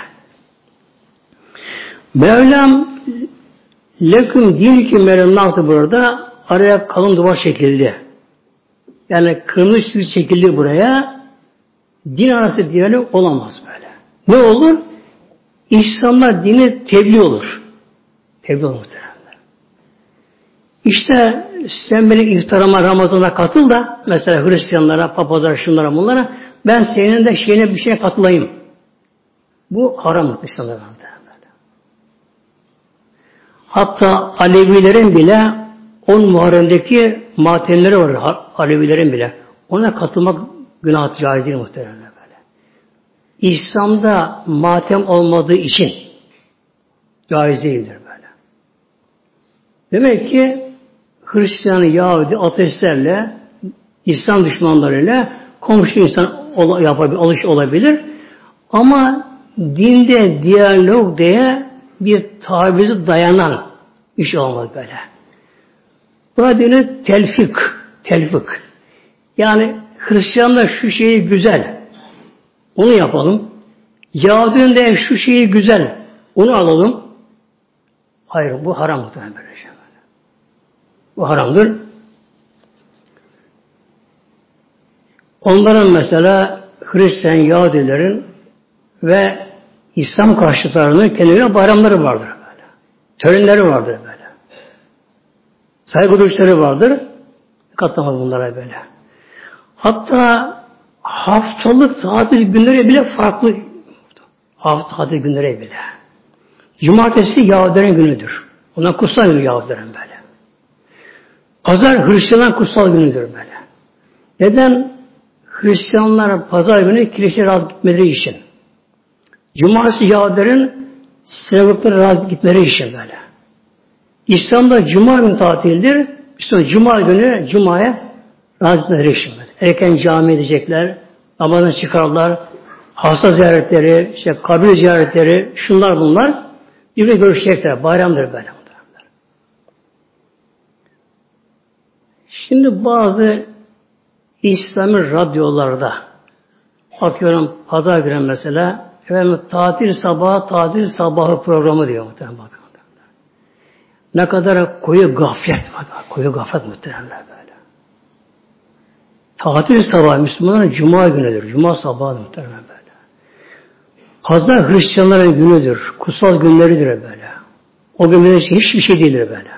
Mevlam leküm din ki Mevlam ne yaptı burada? Araya kalın duvar çekildi. Yani kırmızı çizgi çekildi buraya. Din arası diyalog olamaz böyle. Ne olur? İnsanlar dini tebliğ olur. Tebliğ olur muhtemelen. İşte sen benim iftarıma, Ramazan'a katıl da mesela Hristiyanlara, papazlara, şunlara, bunlara ben senin de şeyine bir şeye katılayım. Bu haram muhtemelen. Hatta Alevilerin bile on Muharrem'deki matemleri var. Alevilerin bile. Ona katılmak günah caiz değil muhtemelen böyle. İslam'da matem olmadığı için caiz değildir böyle. Demek ki Hristiyan, Yahudi, ateistlerle, İslam düşmanlarıyla komşu insan yapabilir, alış olabilir. Ama dinde diyalog diye bir tavize dayanan iş olmaz böyle. Buna denir telfik. Telfik. Yani Hristiyanlar şu şeyi güzel. Onu yapalım. Yahudi'nin de şu şeyi güzel. Onu alalım. Hayır, bu haram muhtemelen böyle şey. Bu haramdır. Onların mesela Hristiyan, Yahudilerin ve İslam karşıtlarının kendilerine bayramları vardır böyle. Törenleri vardır böyle. Saygı duruşları vardır. Katlamaz bunlara böyle. Hatta haftalık tatil günleri bile farklı. Hafta tatil günleri bile. Cumartesi Yahudilerin günüdür. Ondan kutsal günü Yahudilerin böyle. Pazar Hristiyanların kutsal günüdür böyle. Neden? Hristiyanlar pazar günü kiliseye rahat gitmeleri için. Cumartesi Yahudilerin sinagoglara rahat gitmeleri için böyle. İslam'da Cuma günü tatildir. İşte Cuma günü Cuma'ya rahat gitmeleri için böyle. Erken camiye gidecekler, namazdan çıkarlar, hasta ziyaretleri, işte kabir ziyaretleri, şunlar bunlar. Birbirine görüşecekler. Bayramdır böyle. Şimdi bazı İslami radyolarda bakıyorum pazar günü mesela efendim, tatil sabahı tatil sabahı programı diyor muhtemelen bakın. Ne kadar koyu gaflet var. Koyu gaflet muhtemelen böyle. Tatil sabahı Müslümanların Cuma günüdür. Cuma sabahı muhtemelen böyle. Pazar Hristiyanların günüdür. Kutsal günleridir böyle. O günlerin hiçbir şey değildir böyle.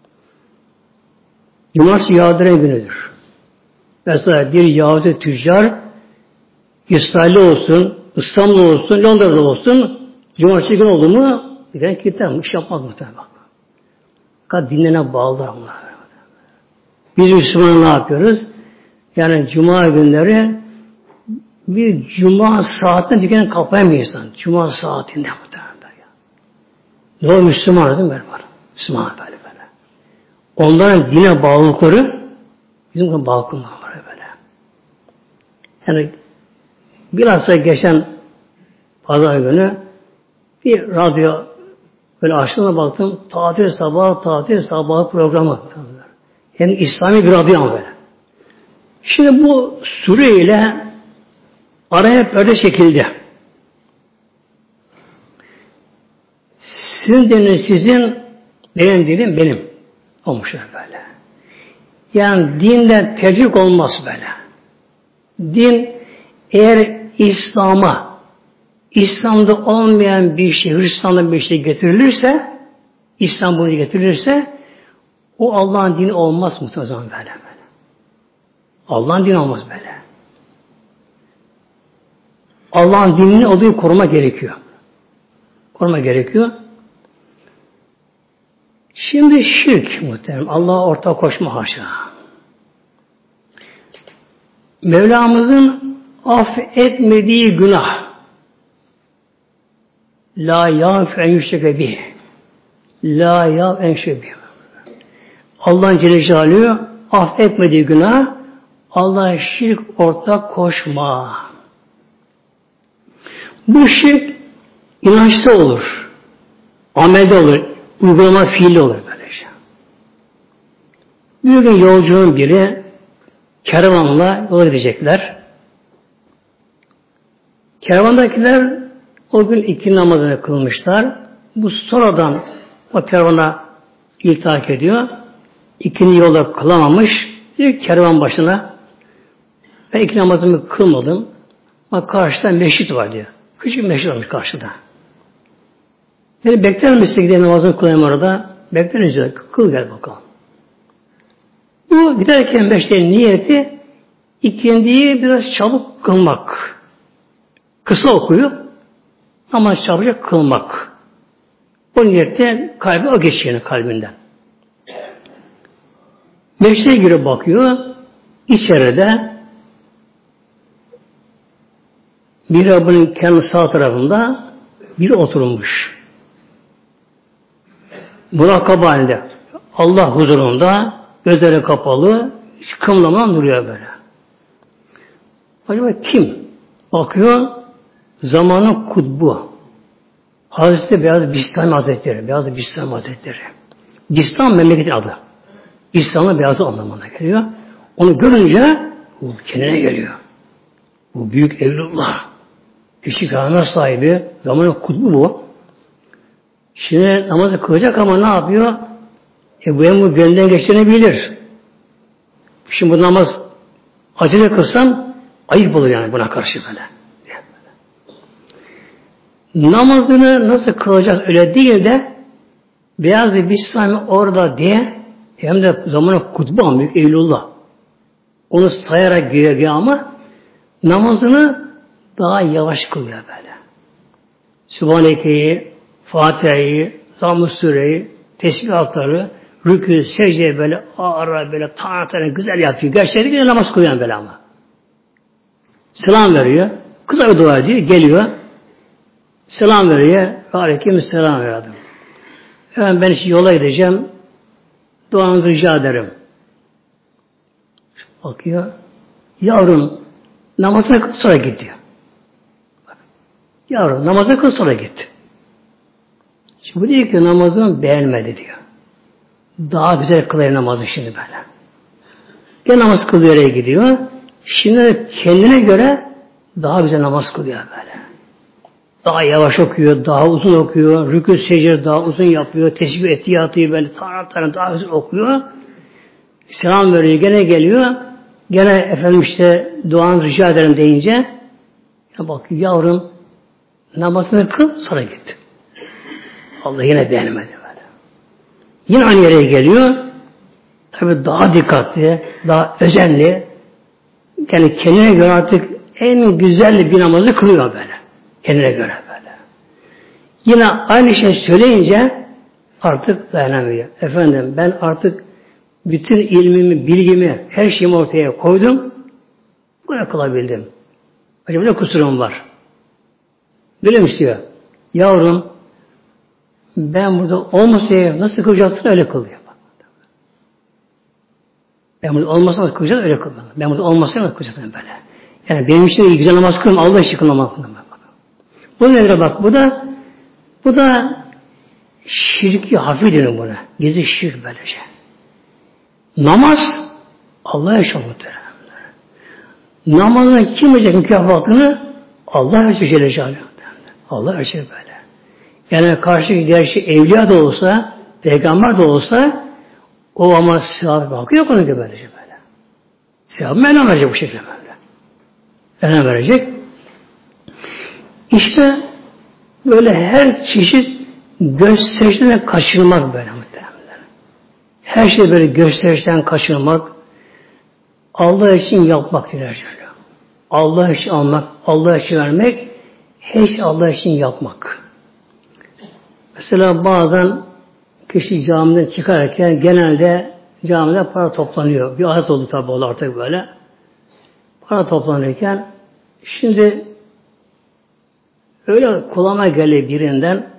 Cumartesi Yahudilerin günüdür. Mesela bir Yahudi tüccar İsrail'de olsun, İstanbul'da olsun, Londra'da olsun Cumartesi günü oldu mu bir tane kilitlenmiş, iş yapmaz muhtemelen. Fakat dinlerine bağlılar bunlar. Biz Müslümanlar ne yapıyoruz? Yani Cuma günleri bir Cuma saatinde dükkanı kapayan bir insan. Cuma saatinde muhtemelen. Ne o Müslüman değil mi? Var. Müslüman böyle böyle. Onların dine bağlılıkları bizim bağlılıklar var böyle. Yani bilhassa geçen pazar günü bir radyo böyle açtığına baktım. Tatil sabah, tatil sabah programı. Hem İslami bir radyo ama böyle. Şimdi bu süreyle araya perde çekildi. Sizin dinin sizin Benim dinim benim. Olmuşlar böyle. Yani dinden tecrük olmaz böyle. Din eğer İslam'a, İslam'da olmayan bir şey, Hristiyan'da bir şey getirilirse, İslam bunu getirilirse, o Allah'ın dini olmaz mı o zaman böyle böyle. Allah'ın dini olmaz böyle. Allah'ın dinini olduğu koruma gerekiyor. Koruma gerekiyor. Şimdi şirk muhtemelen. Allah'a ortak koşma haşa. Mevlamızın affetmediği günah. La yâf en yüşreke bih. La yâf en yüşreke bih. Allah'ın Celle Celaluhu affetmediği günah, Allah'a şirk ortak koşma. Bu şirk inançta olur. Amelde olur. Uygulama fiili olur böylece. Bir gün yolcunun biri kervanla yola gidecekler. Kervandakiler o gün iki namazını kılmışlar. Bu sonradan o kervana iltihak ediyor. İkini yolda kılamamış. Bir kervan başına ben iki namazımı kılmadım. Ama karşıda meşrit var diyor. Küçük bir meşrit varmış karşıda. Yani bekler misin gideyim namazını kılayım orada? Bekleriz diyor. Kıl gel bakalım. Bu giderken meşritin niyeti ikindiyi biraz çabuk kılmak. Kısa okuyor ama çabucak kılmak. O niyette kalbi o geçiyor kalbinden. Meşrite girip bakıyor. İçeride bir Rabbinin kendi sağ tarafında biri oturmuş. Murakaba halinde. Allah huzurunda gözleri kapalı, hiç kımlamadan duruyor böyle. Acaba kim? Bakıyor, zamanın kutbu. Hazreti Beyaz Bistami Hazretleri. Beyaz Bistami Hazretleri. Bistam memleketin adı. İslam'ın beyazı anlamına geliyor. Onu görünce bu kendine geliyor. Bu büyük evlullah. Küçük ana sahibi. Zamanın kutbu bu. Şimdi namazı kılacak ama ne yapıyor? E bu hem bu gönlünden geçtiğini bilir. Şimdi bu namaz acele kılsam ayıp olur yani buna karşı böyle. Namazını nasıl kılacağız öyle değil de beyaz bir Bismillah orada diye hem de zamanın kutbu büyük Eylullah. Onu sayarak giriyor ama namazını daha yavaş kılıyor böyle. Sübhaneke'yi, Fatiha'yı, Zamm-ı Sure'yi, tesbihatları, rükû, secdeyi böyle ağır böyle tanrı güzel yapıyor. Gerçekten namaz kılıyor böyle ama. Selam veriyor. Kısa bir dua ediyor. Geliyor. Selam veriyor. Aleyküm selam veriyor adam. Hemen ben şimdi yola gideceğim. Duanızı rica ederim. Bakıyor. Yavrum namazına kıl sonra git diyor. Bak. Yavrum namazına kıl sonra git. Şimdi bu diyor ki namazını beğenmedi diyor. Daha güzel kılıyor namazı şimdi böyle. Gel namaz kılıyor yere gidiyor. Şimdi kendine göre daha güzel namaz kılıyor böyle. Daha yavaş okuyor, daha uzun okuyor, rükû secde daha uzun yapıyor, tesbih etiyatı böyle tanrı tanrı daha uzun okuyor. Selam veriyor, gene geliyor. Gene efendim işte duanı rica ederim deyince ya bak yavrum namazını kıl sonra git. Allah yine beğenmedi böyle. Yine aynı yere geliyor. Tabi daha dikkatli, daha özenli. Yani kendine göre artık en güzel bir namazı kılıyor böyle. Kendine göre böyle. Yine aynı şey söyleyince artık dayanamıyor. Efendim ben artık bütün ilmimi, bilgimi, her şeyimi ortaya koydum. Bunu kılabildim. Acaba ne kusurum var? Böyle mi istiyor? Yavrum ben burada olmasaydım nasıl kılacaksın öyle kılıyor. Ben burada olmasam nasıl kılacağım öyle kılıyor. Ben burada olmasam nasıl kılacaksın böyle. Yani benim için iyi güzel namaz kılma, Allah için kılmam. Bu nedir bak? Bu da bu da şirki hafif denir buna. Gizli şirk böylece. Namaz Allah'a yaşamıdır. Namazın kim verecek mükafatını? Allah verecek Celle Celaluhu. Allah verecek böyle. Yani karşı diğer şey evliya da olsa, peygamber de olsa o ama sevap hakkı yok onun gibi böylece böyle. Sevabı Mevlam verecek bu şekilde böyle. Mevlam verecek. İşte böyle her çeşit gösterişten kaçınmak böyle muhtemelen. Her şey böyle gösterişten kaçınmak, Allah için yapmak diler. Allah için almak, Allah için vermek, her şey Allah için yapmak. Mesela bazen kişi camiden çıkarken genelde camide para toplanıyor. Bir adet oldu tabi oldu artık böyle. Para toplanırken şimdi öyle kulağıma geldi birinden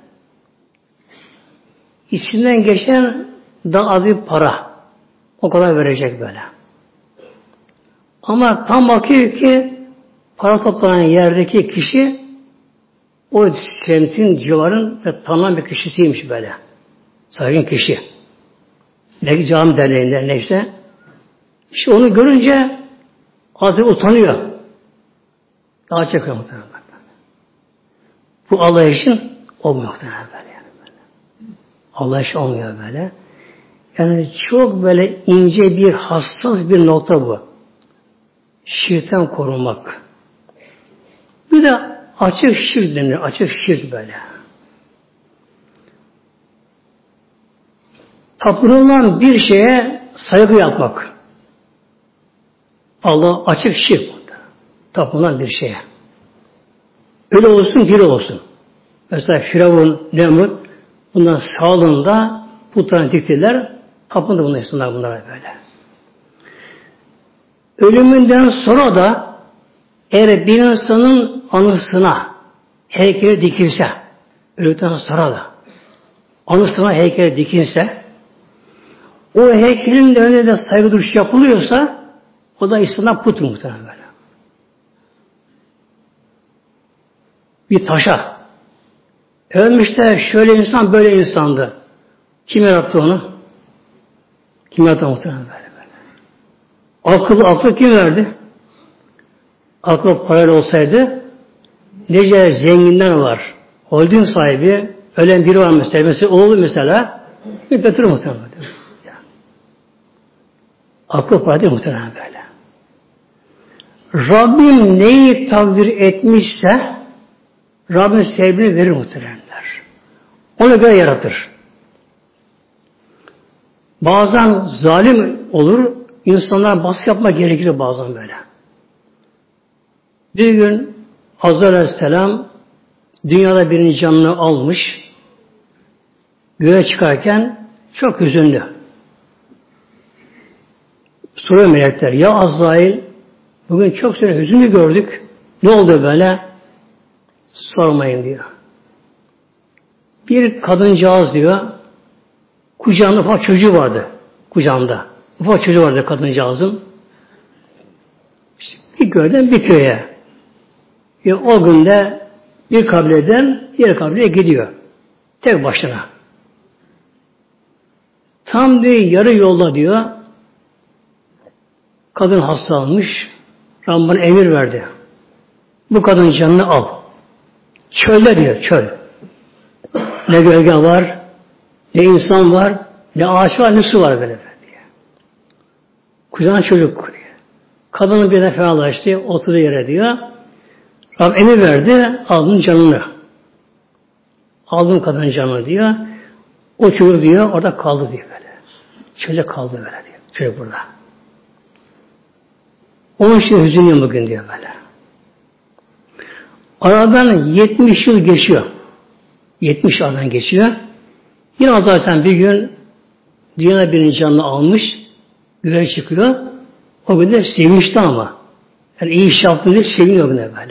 içinden geçen daha az bir para. O kadar verecek böyle. Ama tam bakıyor ki para toplanan yerdeki kişi o semtin civarın ve tanınan bir kişisiymiş böyle. Saygın kişi. Belki cami derneğinden neyse. İşte onu görünce azı utanıyor. Daha çekiyor muhtemelen. Bu Allah için olmuyor muhtemelen böyle. Yani böyle. Allah için olmuyor böyle. Yani çok böyle ince bir hassas bir nokta bu. Şirkten korunmak. Bir de açık şirk denir. Açık şirk böyle. Tapınılan bir şeye saygı yapmak. Allah açık şirk. Tapınılan bir şeye. Öyle olsun, diri olsun. Mesela Firavun, Nemrut bundan sağlığında putlarını diktiler. Tapındı bunlar insanlar bunlara böyle. Ölümünden sonra da eğer bir insanın anısına heykeli dikilse, öldükten sonra da anısına heykeli dikilse, o heykelin de önünde saygı duruşu yapılıyorsa, o da İslam'dan put muhtemelen böyle. Bir taşa. Ölmüşler şöyle insan, böyle insandı. Kim yarattı onu? Kim yarattı muhtemelen böyle böyle. Akıl, aklı kim verdi? Aklı parayla olsaydı, nice zenginler var. Holding sahibi, ölen biri var mesela. Mesela oğlu mesela, bir götürür muhtemelen. Aklı para değil muhtemelen böyle. Rabbim neyi takdir etmişse Rabbim sevgini verir muhtemelenler. Ona göre yaratır. Bazen zalim olur, insanlar baskı yapmak gerekir bazen böyle. Bir gün Azrail Aleyhisselam dünyada birinin canını almış, göğe çıkarken çok hüzünlü. Soruyor melekler, ya Azrail, bugün çok süre hüzünlü gördük, ne oldu böyle? Sormayın diyor. Bir kadıncağız diyor, kucağında ufak çocuğu vardı, kucağında. Ufak çocuğu vardı kadıncağızın. İşte bir köyden bir köye. E, o günde bir kabileden diğer kabileye gidiyor. Tek başına. Tam bir yarı yolda diyor, kadın hastalanmış, Rabbim emir verdi. Bu kadın canını al. Çölde diyor, çöl. Ne gölge var, ne insan var, ne ağaç var, ne su var böyle diye. Kucağına çocuk diyor. Kadının birine fenalaştı, oturduğu yere diyor. Rabbim emir verdi, aldın canını. Aldın kadının canını diyor. O çocuk diyor, orada kaldı diyor böyle. Çölde kaldı böyle diyor. Çocuk burada. Onun için hüzünlüyüm bugün diyor böyle. Aradan yetmiş yıl geçiyor. yetmiş yıldan geçiyor. Yine Azrail bir gün dünyada birinin canını almış, göğe çıkıyor. O gün de sevinçli ama. Yani iyi iş yaptığını değil, seviniyor buna böyle.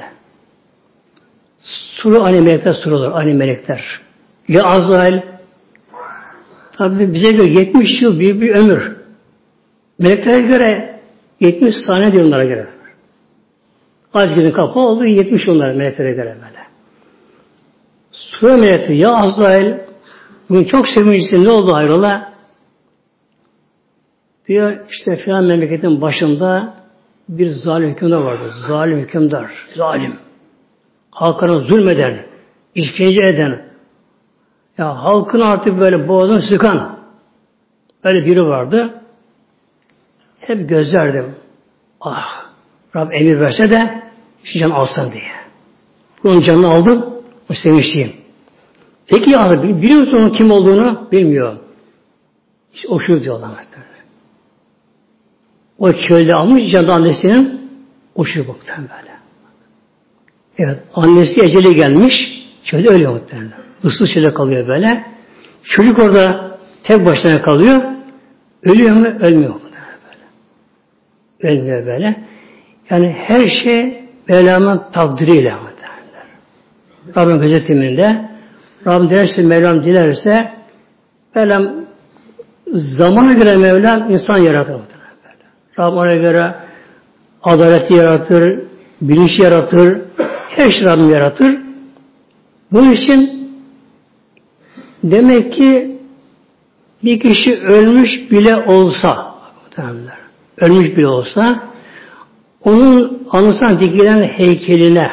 Suru aynı melekler sorulur, aynı melekler. Ya Azrail, tabi bize göre yetmiş yıl büyük bir ömür. Meleklere göre yetmiş saniye diyor onlara göre. Az günün kapı oldu, yetmiş onlara meleklere göre böyle. Sura melekleri, ya Azrail, bugün çok sevinçlisin, ne oldu hayrola? Diyor, işte filan memleketin başında bir zalim hükümdar vardı. Zalim hükümdar, zalim. Halkına zulmeden, işkence eden, Ya halkın artık böyle boğazını sıkan öyle biri vardı. Hep gözlerdim. Ah, Rab emir verse de şu canı alsın diye. Bunun canını aldım, o sevinçliyim. Peki ya biliyor musun onun kim olduğunu? Bilmiyor. İşte o şu diyorlar. O çölde almış canı annesinin, o şu muhtemelen böyle. Evet, annesi eceli gelmiş, çölde ölüyor muhtemelen. Issız çölde kalıyor böyle. Çocuk orada tek başına kalıyor. Ölüyor mu? Ölmüyor mu? Böyle. Ölmüyor böyle. Yani her şey Mevlam'ın takdiriyle. Rabbim gözetiminde Rabbim dilerse, Mevlam dilerse Mevlam zamana göre Mevlam insan yaratır. Rabbim ona göre adaleti yaratır, bilinç yaratır, her şey Rabbim yaratır. Bunun için demek ki bir kişi ölmüş bile olsa, ölmüş bile olsa, onun anısına dikilen heykeline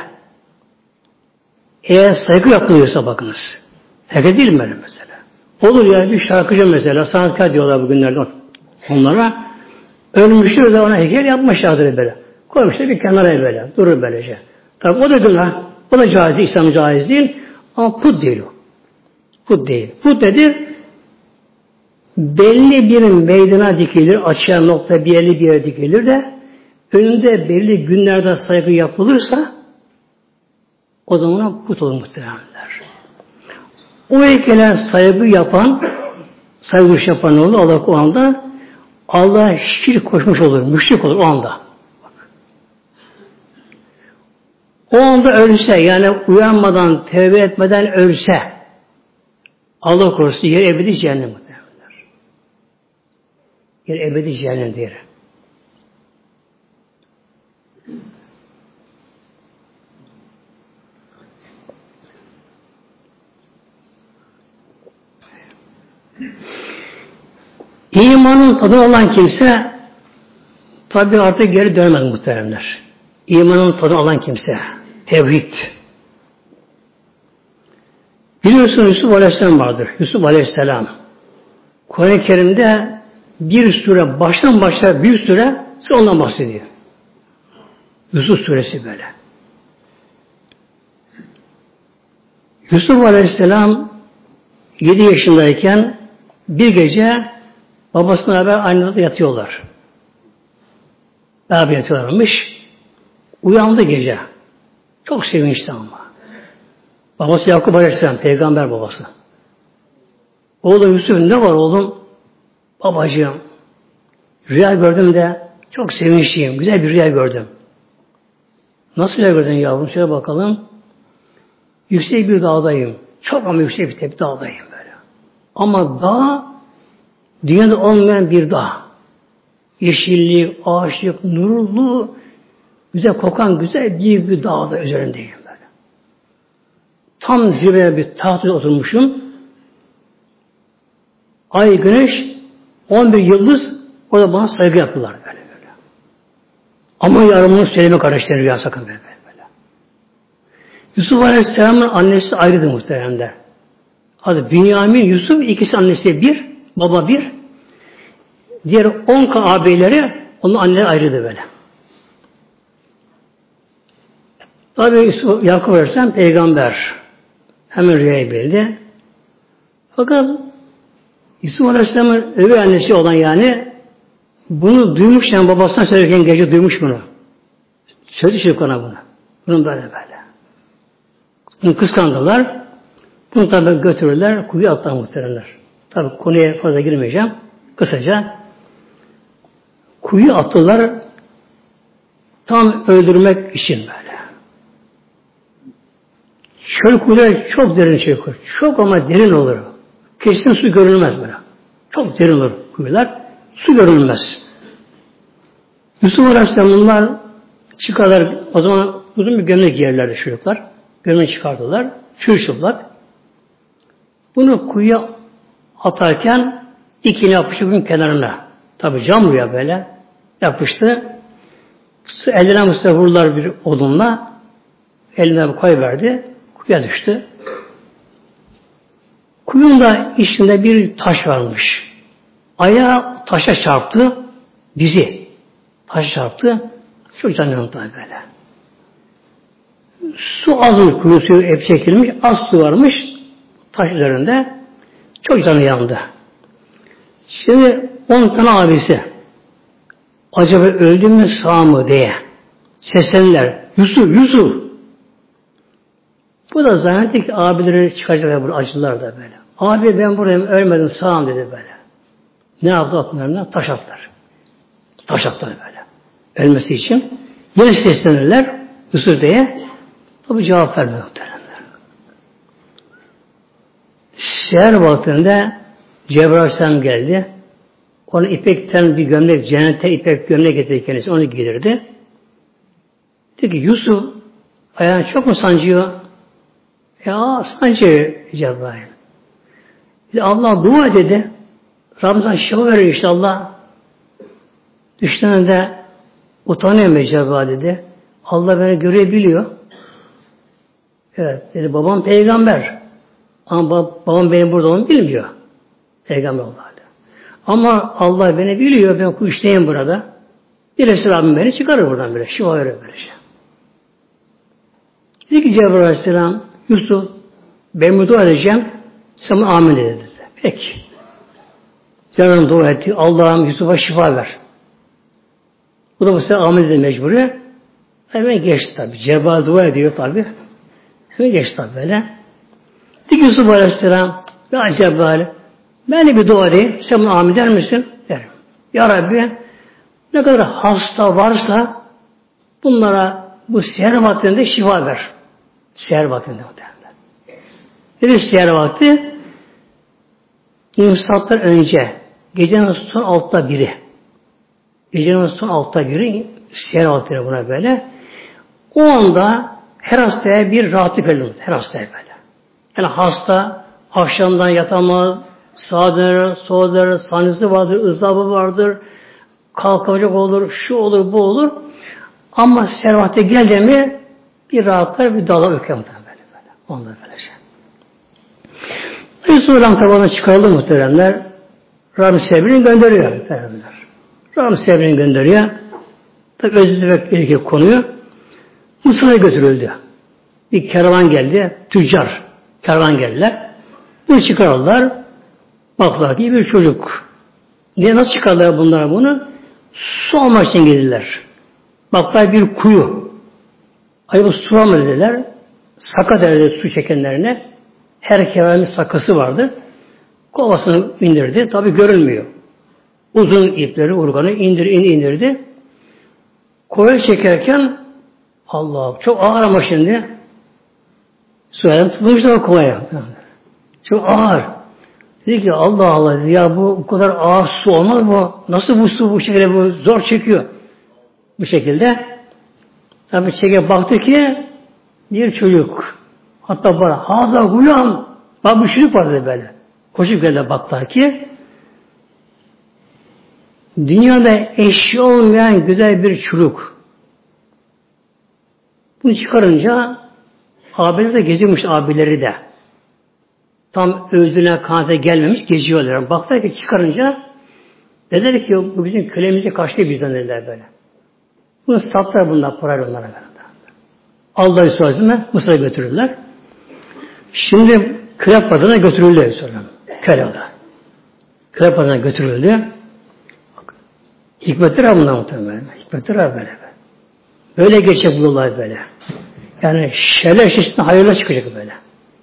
eğer saygı yapılıyorsa bakınız. Heykel değil mi böyle mesela? Olur ya bir şarkıcı mesela, sanatkar diyorlar bugünlerde onlara. Ölmüştür de ona heykel yapmışlardır böyle. Koymuşlar bir kenara böyle, durur böylece. Tabi o da günah, o da caiz değil, İslam caiz değil, ama put değil o. Put değil. Put nedir? Belli bir meydana dikilir, açığa nokta bir belli bir yere dikilir de önünde belli günlerde saygı yapılırsa o zaman put olur muhtemelenler. O heykele saygı yapan, saygı yapan olur Allah o anda Allah'a şirk koşmuş olur, müşrik olur o anda. Bak. O anda ölse, yani uyanmadan, tevbe etmeden ölse, Allah korusun yer ebedi cehennem muhtemelenler. Yer ebedi cehennemdir. İmanın tadı olan kimse tabi artık geri dönmez muhteremler. İmanın tadı olan kimse. Tevhid. Biliyorsunuz Yusuf Aleyhisselam vardır. Yusuf Aleyhisselam. Kur'an-ı Kerim'de bir süre, baştan başa bir süre ondan bahsediyor. Yusuf suresi böyle. Yusuf Aleyhisselam yedi yaşındayken bir gece babasına beraber aynı odada yatıyorlar. Beraber yatıyorlarmış. Uyandı gece. Çok sevinçli ama. Babası Yakup Aleyhisselam, peygamber babası. Oğlum Yusuf ne var oğlum? Babacığım, rüya gördüm de çok sevinçliyim. Güzel bir rüya gördüm. Nasıl rüya gördün yavrum? Şöyle bakalım. Yüksek bir dağdayım. Çok ama yüksek bir tepe dağdayım böyle. Ama dağ dünyada olmayan bir dağ. Yeşillik, ağaçlık, nurlu, güzel kokan güzel bir, bir dağda üzerindeyim böyle. Tam zirveye bir tahtada oturmuşum. Ay, güneş, on bir yıldız orada bana saygı yaptılar böyle böyle. Ama yarımını söyleme kardeşleri rüya sakın böyle böyle. Yusuf Aleyhisselam'ın annesi ayrıydı muhteremler. Adı Bünyamin, Yusuf, ikisi annesi bir, baba bir. Diğer on ağabeyleri, onun anneleri ayrıydı böyle. Tabi Yusuf, Yakup Aleyhisselam peygamber. Hemen rüyayı bildi. Fakat Yusuf Aleyhisselam'ın övey annesi olan yani bunu duymuş, yani babasından söylerken gece duymuş bunu. Söyledi çocuk ona bunu. Bunun böyle böyle. Bunu kıskandılar. Bunu tabi götürürler, kuyuya atlar muhteremler. Tabi konuya fazla girmeyeceğim. Kısaca kuyu attılar tam öldürmek için böyle. Çöl kuyular çok derin çöl kuyular. Çok ama derin olur. Kesin su görülmez böyle. Çok derin olur kuyular. Su görülmez. Yusuf Aleyhisselam'lar çıkarlar. O zaman uzun bir gömlek giyerlerdi çocuklar. Gömlek çıkardılar. Çırçıplak. Bunu kuyuya atarken ikini yapıştı bunun kenarına. Tabi cam rüya böyle yapıştı. Eline Mustafa vurdular bir odunla. Eline koyverdi. Kuyuya düştü. Kuyunun da içinde bir taş varmış. Ayağı taşa çarptı, dizi. Taşa çarptı, çok canı yandı böyle. Su azmış, kuyu suyu hep çekilmiş, az su varmış taş üzerinde. Çok canı yandı. Şimdi on tane abisi acaba öldü mü sağ mı diye seslenirler. Yusuf, Yusuf. Bu da zannetti ki abileri çıkacak böyle acılar da böyle. Abi ben buradayım ölmedim sağım dedi böyle. Ne yaptı atlarına? Taş atlar. Taş atlar böyle. Ölmesi için. Yine seslenirler Yusuf diye. Tabi cevap vermiyor muhtemelen. Seher vaktinde Cebrail Aleyhisselam geldi. Ona ipekten bir gömlek, cennetten ipek gömlek getirdi kendisi. Onu giydirdi. Dedi ki Yusuf ayağın çok mu sancıyor? Ya sancıyor Cebrail. Dedi, Allah dua dedi. Rabbimizden şifa veriyor işte Allah. Düşlerinde utanıyor Cebrail dedi. Allah beni görebiliyor. Evet dedi babam peygamber. Ama babam benim burada onu bilmiyor. Peygamber Allah'la. Ama Allah beni biliyor. Ben kuştayım burada. Birisi Rabbim beni çıkarır buradan böyle. Şifa verir böyle şey. Dedi ki Cebrail Aleyhisselam Yusuf ben bu dua edeceğim. Sen bana amin dedi. Peki. Cenab-ı dua etti. Allah'ım Yusuf'a şifa ver. Bu da bu sefer amin dedi mecburi. Hemen geçti tabi. Cebrail dua ediyor tabi. Hemen geçti tabi böyle. Dedi ki Yusuf Aleyhisselam ya Cebrail ben de bir dua edeyim. Sen buna amin der misin? Derim. Ya Rabbi ne kadar hasta varsa bunlara bu seher vaktinde şifa ver. Seher vaktinde muhtemelen. Dedi seher vakti yirmi saatler önce gecenin son altta biri. Gecenin son altta biri seher vaktinde buna böyle. O anda her hastaya bir rahatlık verilir. Her hastaya böyle. Yani hasta akşamdan yatamaz, sağa döner, sola döner, sancısı vardır, ızdırabı vardır, kalkamayacak olur, şu olur, bu olur. Ama servate geldi mi bir rahatlar, bir dala öker muhtemelen böyle böyle. Onlar böyle şey. Yusuf'dan tabanına çıkarıldı muhteremler. Rabbim Sebri'ni gönderiyor muhteremler. Rabbim Sebri'ni gönderiyor. Tabi özü ve ilgili konuyu Mısır'a götürüldü. Bir kervan geldi, tüccar kervan geldiler. Bunu çıkardılar. Baklar ki bir çocuk. Niye nasıl çıkardılar bunlar bunu? Su almak için geldiler. Baklar bir kuyu. Ay bu su var mı dediler. Saka derdi su çekenlerine. Her kervanın sakası vardı. Kovasını indirdi. Tabi görünmüyor. Uzun ipleri, urganı indir, indir, indirdi. Kovayı çekerken Allah çok ağır ama şimdi suya tutmuşlar kovaya. Çok ağır. Dedi ki Allah Allah ya bu, bu kadar ağır su olmaz mı? Nasıl bu su bu şekilde bu zor çekiyor? Bu şekilde. Tabi çeke baktı ki bir çocuk. Hatta bana haza gulam. Bak bir çocuk vardı böyle. Koşup geldi baktılar ki dünyada eşi olmayan güzel bir çocuk. Bunu çıkarınca abileri de geziyormuş abileri de. Tam özüne kanata gelmemiş geziyorlar. Baktılar ki çıkarınca dediler ki bu bizim kölemize kaçtı bizden dediler böyle. Bunu sattılar bunlar parayla onlara. Allah'ı sorusuna Mısır'a götürürler. Şimdi köle pazarına götürüldü sonra. Köle oda. Köle pazarına götürüldü. Hikmetler var bunlar muhtemelen. Hikmetler var böyle. Böyle geçecek bu olay böyle. Yani şerler şişesinde hayırla çıkacak böyle.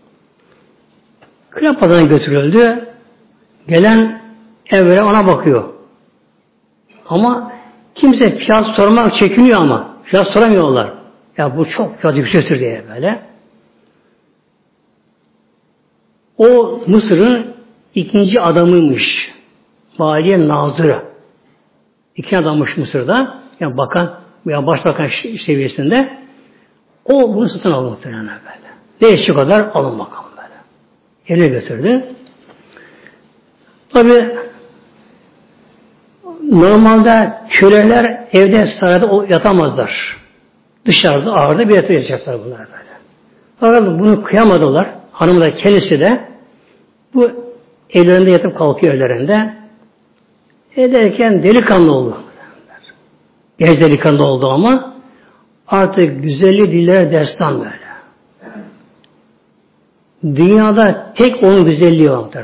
Köle pazarına götürüldü. Gelen evvela ona bakıyor. Ama kimse fiyat sormak çekiniyor ama. Fiyat soramıyorlar. Ya bu çok fiyat yüksektir diye böyle. O Mısır'ın ikinci adamıymış. Maliye Nazırı. İki adammış Mısır'da. Yani bakan, yani başbakan seviyesinde. O bunu satın aldı muhtemelen böyle. Değişik kadar alın bakalım böyle. Eline götürdü. Tabi normalde köleler evde sarayda yatamazlar. Dışarıda ağırda bir yatacaklar bunlar böyle. Fakat bunu kıyamadılar. Hanım da kendisi de Bu evlerinde yatıp kalkıyor evlerinde. Ederken delikanlı oldu. Genç delikanlı oldu ama artık güzelliği dillere destan böyle. Dünyada tek onun güzelliği vardır.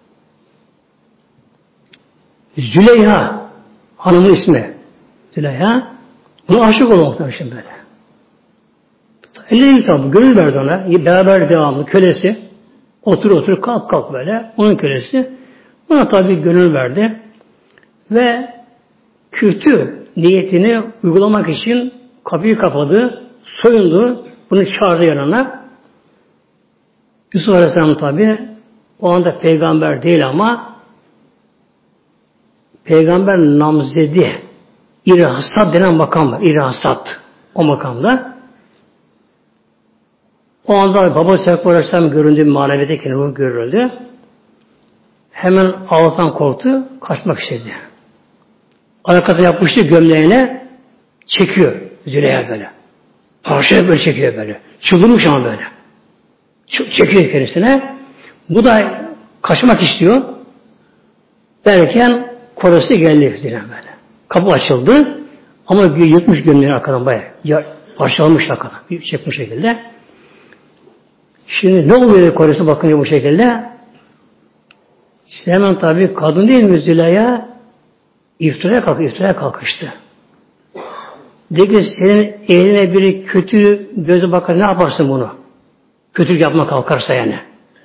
Züleyha hanımın ismi. Züleyha buna aşık olmaktan şimdi böyle. Elleri tabi gönül verdi ona. Beraber devamlı kölesi. Otur otur kalk kalk böyle. Onun kölesi. Buna tabi gönül verdi. Ve kötü niyetini uygulamak için kapıyı kapadı. Soyundu. Bunu çağırdı yanına. Yusuf Aleyhisselam tabi o anda peygamber değil ama peygamber namzedi. İrhasat denen makam var. İrhasat. O makamda. O anda baba Seyyid Aleyhisselam göründü. Maneviyedeki ruh görüldü. Hemen Allah'tan korktu. Kaçmak istedi. Arkası yapmıştı gömleğine çekiyor Züleyha böyle. Parçaya böyle çekiyor böyle. Çıldırmış ama böyle. Çekiyor kendisine. Bu da kaçmak istiyor. Derken korosu geldi Züleyha böyle. Kapı açıldı. Ama yırtmış gömleğini arkadan bayağı. Parçalamış arkadan. Çekmiş şekilde. Şimdi ne oluyor korosu bakınca bu şekilde? İşte hemen tabii kadın değil mi Züleyha? İftiraya kalk, iftiraya kalkıştı. Dedi ki senin eline biri kötü göze bakar ne yaparsın bunu? Kötülük yapma kalkarsa yani.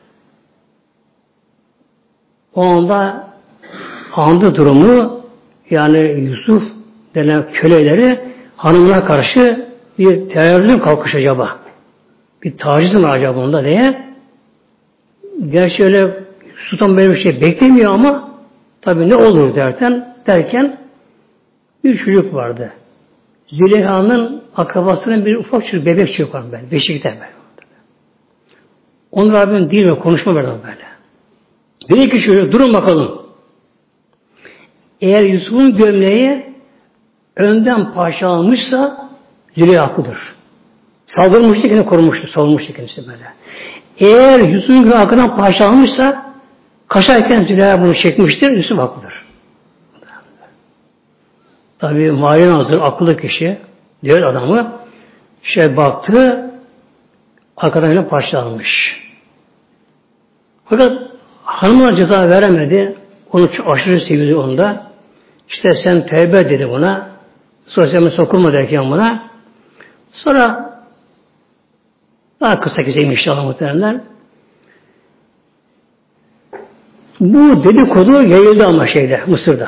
O anda andı durumu yani Yusuf denen köleleri hanımına karşı bir terörlü kalkış acaba. Bir taciz mi acaba onda diye. Gerçi öyle sultan böyle bir şey beklemiyor ama tabii ne olur derken derken bir çocuk vardı. Züleyha'nın akrabasının bir ufak çocuk, bebek çocuk var böyle. Beşikte böyle. Onun Rabbim dil ve konuşma verdi böyle. Dedi ki şöyle durun bakalım. Eğer Yusuf'un gömleği önden parçalanmışsa Züleyha haklıdır. Saldırmıştı kendini korumuştu. Savunmuştu kendisi böyle. Eğer Yusuf'un gömleği arkadan parçalanmışsa kaçarken Züleyha bunu çekmiştir. Yusuf haklıdır. Tabi Maliye Nazır akıllı kişi diğer adamı şey baktı arkadan öyle parçalanmış. Fakat hanımına ceza veremedi. Onu çok aşırı sevdi onda. İşte sen tevbe dedi buna. Sonra sen sokulma derken buna. Sonra daha kısa keseyim inşallah muhtemelen. Bu dedikodu yayıldı ama şeyde Mısır'da.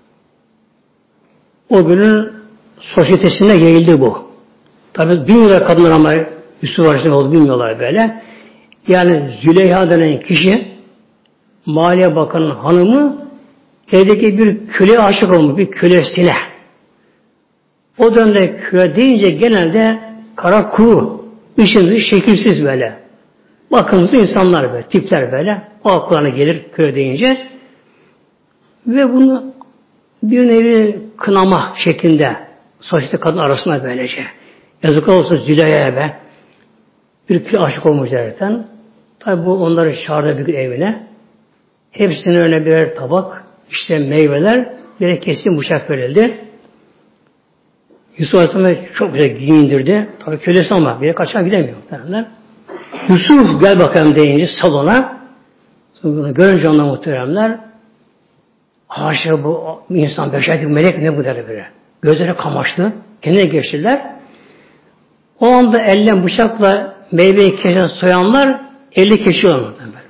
O günün sosyetesinde yayıldı bu. Tabi bilmiyorlar kadınlar ama Yusuf Aleyhisselam oldu bilmiyorlar böyle. Yani Züleyha denen kişi Maliye Bakanı'nın hanımı evdeki bir köleye aşık olmuş, bir kölesine. O dönemde köle deyince genelde kara kuru, içinde şekilsiz böyle. Bakımsız insanlar böyle, tipler böyle. O akıllarına gelir köle deyince. Ve bunu bir nevi kınama şeklinde sosyete kadın arasında böylece. Yazıklar olsun Züleyha'ya be. Bir köle aşık olmuş zaten. Tabi bu onları çağırdı bir gün evine. Hepsine öyle birer tabak, işte meyveler, bir kesin bıçak verildi. Yusuf Aleyhisselam'ı çok güzel giyindirdi. Tabi kölesi ama bir yere kaçar gidemiyor. Muhtemelen. Yusuf gel bakalım deyince salona. Görünce onlar muhteremler. Haşa bu insan, beşerlik melek ne bu der böyle. Gözleri kamaştı. Kendine geçtiler. O anda elle bıçakla meyveyi kesen soyanlar eli kesiyorlar.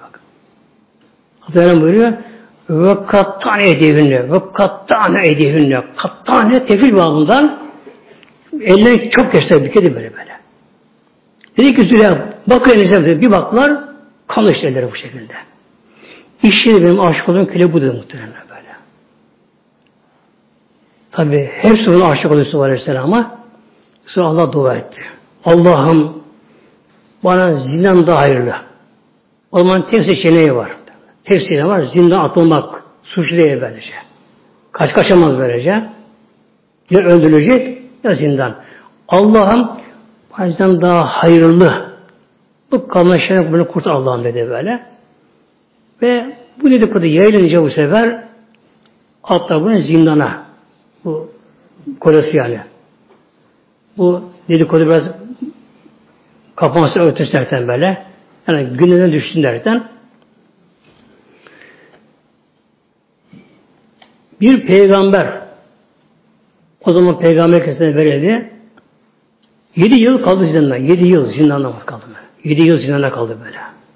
Hatta buyuruyor. Ve kattane edevünle ve kattane edevünle kattane tefil babından elleri çok gösterdi dikedi böyle böyle. Dedi ki Züleyha bakın elinize bir baklar kanlı işte elleri bu şekilde. İşte benim aşık olduğum köle budur muhtemelen böyle. Tabi hepsi ona aşık oluyor Yusuf Aleyhisselam'a. Sonra Allah dua etti. Allah'ım bana zindan daha hayırlı. O zaman tek seçeneği var. Tek seçeneği var. Zindan atılmak. Suçlu değil böylece. Kaç kaçamaz böylece. Ya öldürülecek ya zindan. Allah'ım bazen daha hayırlı. Bu kanlı şeyden bunu kurtar Allah'ım dedi böyle. Ve bu dedikodu yayılınca bu sefer hatta bunu zindana, bu kolesi yani. Bu dedikodu biraz kapansı ötesi derken böyle, yani gününe düşsün derken bir peygamber, o zaman peygamber kesene verildi, yedi yıl kaldı zindanda, yedi yıl zindanda kaldı böyle. Yedi yıl zindanda kaldı böyle.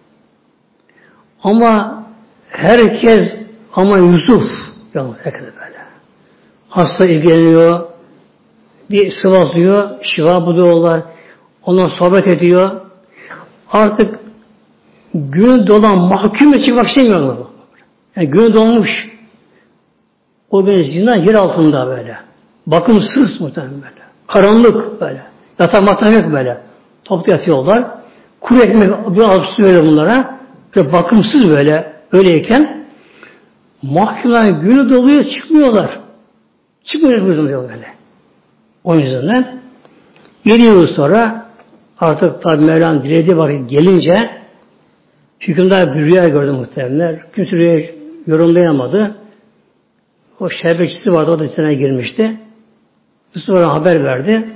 Ama herkes, ama Yusuf, yalnız herkes böyle. Hasta ilgileniyor, bir sıvazlıyor, şifa buluyorlar, ondan sohbet ediyor. Artık gün dolan mahkum çıkmak istemiyorlar. Yani gün dolmuş. O böyle zindan yer altında böyle. Bakımsız muhtemelen böyle. Karanlık böyle. Yatak matak yok böyle. Toplu yatıyorlar. Kuru ekmek bir alıp süre bunlara. Böyle bakımsız böyle. Öyleyken mahkumlar günü doluyor çıkmıyorlar. Çıkmıyor böyle. O yüzden yedi yıl sonra artık tabi Mevla'nın dilediği vakit gelince hükümdar bir rüya gördü muhtemelenler. Kimse rüyayı yorumlayamadı. O şerbetçisi vardı, o da içine girmişti. Yusuf Aleyhisselam haber verdi.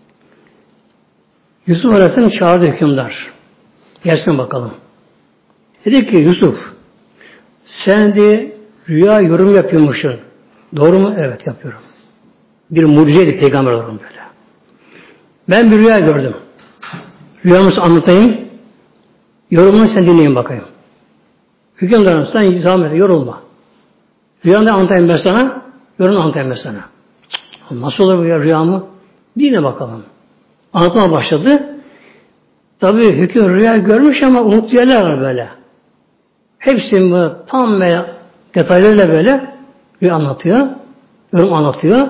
Yusuf Aleyhisselam çağırdı hükümdar. Gelsin bakalım. Dedi ki Yusuf, sen de rüya yorum yapıyormuşsun. Doğru mu? Evet yapıyorum. Bir mucizeydi peygamber olurum böyle. Ben bir rüya gördüm. Rüyamı anlatayım. Yorumunu sen dinleyin bakayım. Hükümdarım sen zahmet yorulma. Rüyamı anlatayım ben sana. Yorumunu anlatayım ben sana. Nasıl olur bu ya rüyamı? Dinle bakalım. Anlatmaya başladı. Tabii hüküm rüya görmüş ama unuttuğu yerler var böyle. Hepsini bu tam ve detaylarıyla böyle rüya anlatıyor. Yorum anlatıyor.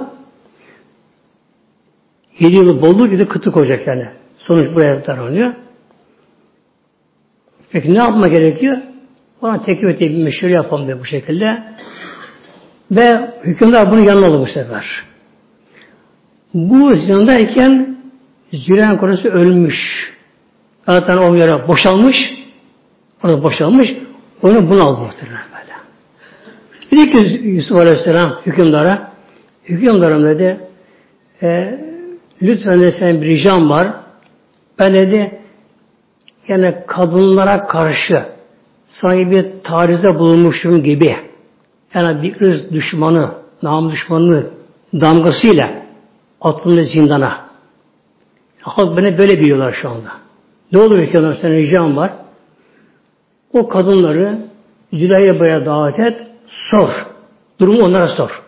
Yedi yılı bolluk gibi kıtlık olacak yani. Sonuç buraya davranıyor. Peki ne yapma gerekiyor? Bana teklif ettiği bir meşhur yapalım diye bu şekilde. Ve hükümdar bunu yanına aldı bu sefer. Bu zindandayken Züleyha konusu ölmüş. Zaten o yere boşalmış. Orada boşalmış. Onu bunu aldı muhtemelen böyle. Dedi ki Yusuf Aleyhisselam hükümdara, hükümdarım dedi, e, lütfen de senin bir ricam var. Ben dedi, yani kadınlara karşı sanki bir tarizde bulunmuşum gibi, yani bir ırz düşmanı, nam düşmanı damgasıyla atıldı zindana. Halk beni böyle biliyorlar şu anda. Ne olur hükümdar, senin ricam var. O kadınları Züleyha'ya buraya davet et, sor. Durumu onlara sor.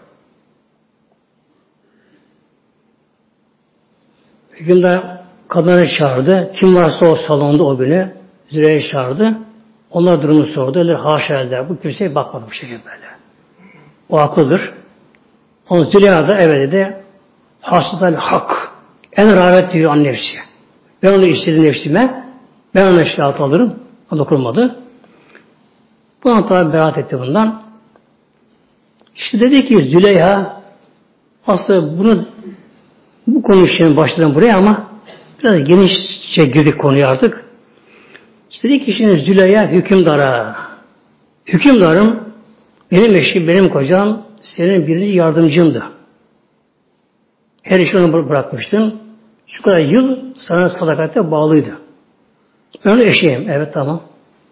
Hükümdar kadınları çağırdı. Kim varsa o salonda o günü Züleyha'yı çağırdı. Onlar durumu sordu. Öyle haşa eder. Bu kimseye bakmadı bu şekilde böyle. O haklıdır. Onun Züleyha da evet dedi. Hasıta bir hak. En rağbet diyor an nefsi. Ben onu istedim nefsime. Ben ona şehaat alırım. O dokunmadı. Buna tabi beraat etti bundan. İşte dedi ki Züleyha aslında bunu bu konu için başladım buraya ama biraz genişçe girdik konuya artık. İşte dedi ki şimdi Züleyha hükümdara hükümdarım benim eşim, benim kocam senin birinci yardımcımdı. Her işi onu bırakmıştım. Şu kadar yıl sana sadakate bağlıydı. Ben onun eşiyim. Evet tamam.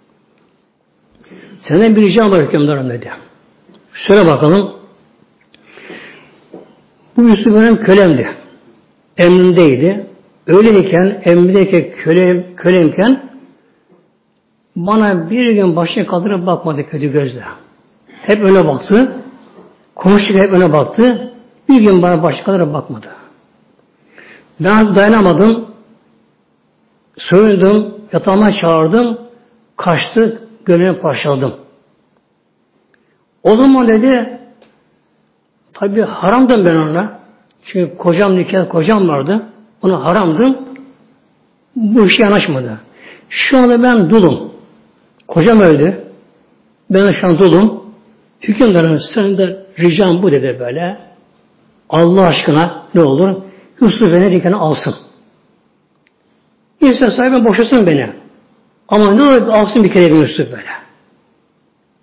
Senden bir ricam var hükümdarım dedi. Söyle bakalım. Bu Yusuf benim kölemdi. Emrindeydi. Öyleyken, emrindeyken, köle, kölemken bana bir gün başına kaldırıp bakmadı kötü gözle. Hep öne baktı. Konuştuk hep öne baktı. Bir gün bana başına kaldırıp bakmadı. Ben dayanamadım. Soyundum. Yatağıma çağırdım. Kaçtı. Gönlümü parçaladım. O zaman dedi tabi haramdım ben ona. Çünkü kocam nikah kocam vardı. Ona haramdım. Bu işe yanaşmadı. Şu anda ben dulum. Kocam öldü. Ben şu an dulum. Hükümdarın senin de ricam bu dedi böyle. Allah aşkına ne olur? Yusuf beni nikahını alsın. İnsan sahibi boşasın beni. Ama ne olur alsın bir kere bir Yusuf böyle.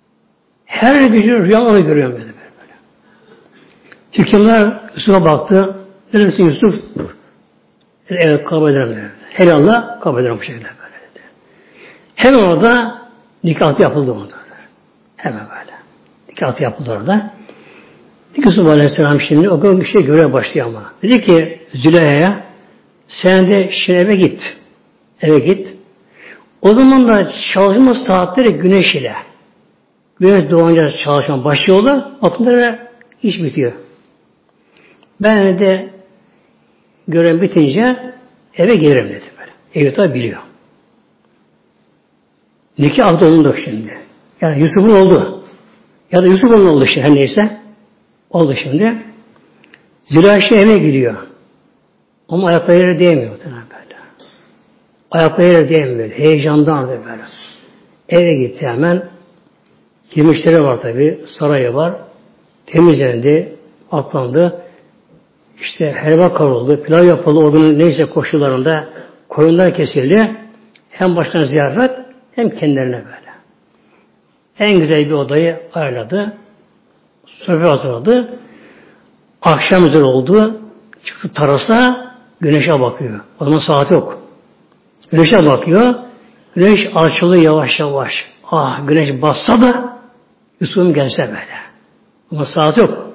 Her gece rüya onu görüyorum dedi böyle. Hükümler Yusuf'a baktı. Neresi Yusuf? Evet kabul ederim dedi. Helallah kabul ederim bu şekilde böyle dedi. Hemen orada nikahı yapıldı orada. Hemen böyle. Nikahı yapıldı orada. Yusuf Aleyhisselam şimdi o gün bir şey göre başlıyor ama. Dedi ki Züleyha'ya sen de şimdi eve git. Eve git. O zaman da çalışma saatleri güneş ile. Güneş doğunca çalışma başlıyorlar. Altında iş bitiyor. Ben de görev bitince eve gelirim dedi böyle. Evi tabi biliyor. Nikah akdı oldu şimdi. Yani Yusuf'un oldu. Ya da Yusuf'un oldu şimdi her neyse. Oldu şimdi. Züleyha eve gidiyor. Ama ayakları yere değmiyor böyle. Ayakları yere değmiyor. Heyecandan böyle. Eve gitti hemen. Yemişleri var tabi. Sarayı var. Temizlendi. Aklandı. İşte helva kavruldu. Pilav yapıldı. O günün neyse koşullarında koyunlar kesildi. Hem baştan ziyafet hem kendilerine böyle. En güzel bir odayı ayarladı. Sofra hazırladı. Akşam üzeri oldu. Çıktı terasa, güneşe bakıyor. O zaman saat yok. Güneşe bakıyor. Güneş alçalıyor yavaş yavaş. Ah güneş bassa da Yusuf'um gelse böyle. Ama saat yok.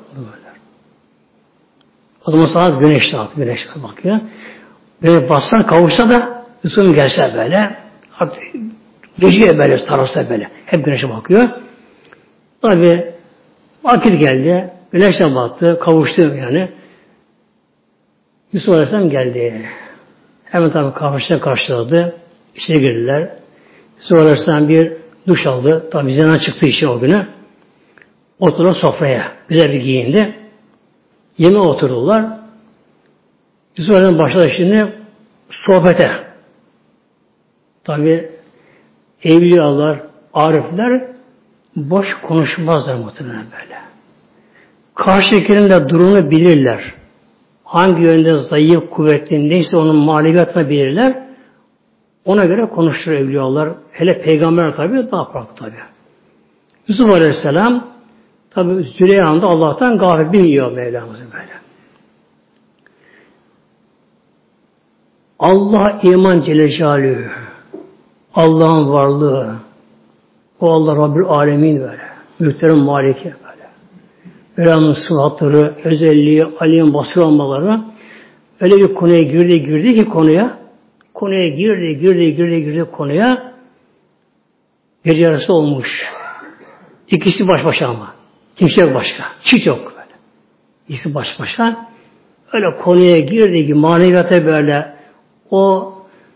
O zaman saat güneş saat. Güneşe bakıyor. Böyle bassa kavuşsa da Yusuf'um gelse böyle. Artık geceye böyle terasta böyle. Hep güneşe bakıyor. Tabi vakit geldi. Güneşten baktı. Kavuştu yani. Yusuf Aleyhisselam geldi. Hemen tabi kavuştan karşıladı. İçeri girdiler. Yusuf Aleyhisselam bir duş aldı. Tabi zina çıktığı için o günü. Oturdu sofraya. Güzel bir giyindi. Yemeğe oturdular. Yusuf Aleyhisselam başladı şimdi sohbete. Tabi evliyalar, arifler boş konuşmazlar muhtemelen böyle. Karşıdakinin de durumunu bilirler. Hangi yönde zayıf, kuvvetli, neyse onun maneviyatını bilirler. Ona göre konuşur evliyalar. Hele peygamber tabi daha farklı tabi. Yusuf Aleyhisselam tabi Züleyha'nda Allah'tan gafil bilmiyor Mevlamızın böyle. Allah iman Celle Celaluhu. Allah'ın varlığı. O Allah Rabbül Alemin böyle. Mülklerin maliki böyle. Mevlam'ın sıfatları, özelliği, alim, basır olmaları öyle bir konuya girdi, girdi ki konuya konuya girdi, girdi, girdi, girdi konuya gece yarısı olmuş. İkisi baş başa ama. Kimse yok başka. Çift yok böyle. İkisi baş başa. Öyle konuya girdi ki maneviyata böyle o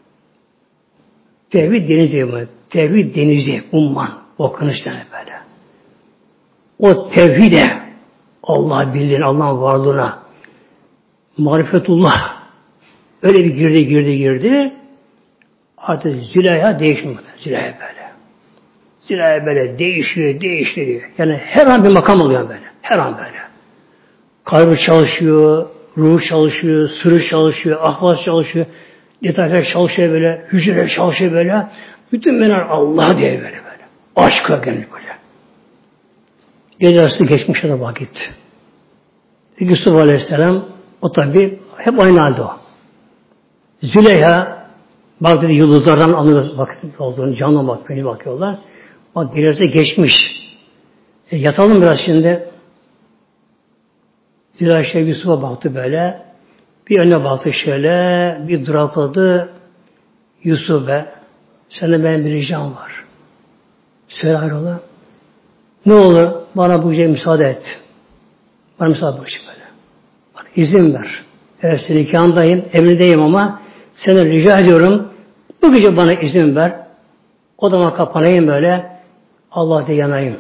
tevhid denizi, tevhid denizi umman okyanuslarına böyle. O tevhide Allah bildiğin, Allah'ın varlığına marifetullah öyle bir girdi, girdi, girdi. Artık Züleyha değişmiyor. Züleyha böyle. Züleyha böyle değişiyor, değişiyor. Yani her an bir makam oluyor böyle. Her an böyle. Kalbi çalışıyor, ruh çalışıyor, sürü çalışıyor, ahvaz çalışıyor. Detaylar çalışıyor böyle, hücreler çalışıyor böyle. Bütün menar Allah diye böyle böyle. Aşka gelmiş böyle. Gece arası geçmiş de vakit. Yusuf Aleyhisselam o tabi hep aynı halde o. Züleyha bak dedi yıldızlardan anlıyor vakit olduğunu, canlı bak, beni bakıyorlar. Bak gelirse geçmiş. E, yatalım biraz şimdi. Züleyha şey Yusuf'a baktı böyle. Bir önüne baktı şöyle, bir durakladı. Yusuf be, sende benim bir ricam var. Söyle hayrola. Ne olur bana bu gece müsaade et. Bana müsaade bak böyle. Bana izin ver. Evet senin nikahındayım, emrindeyim ama seni rica ediyorum. Bu gece bana izin ver. Odama kapanayım böyle. Allah diye yanayım.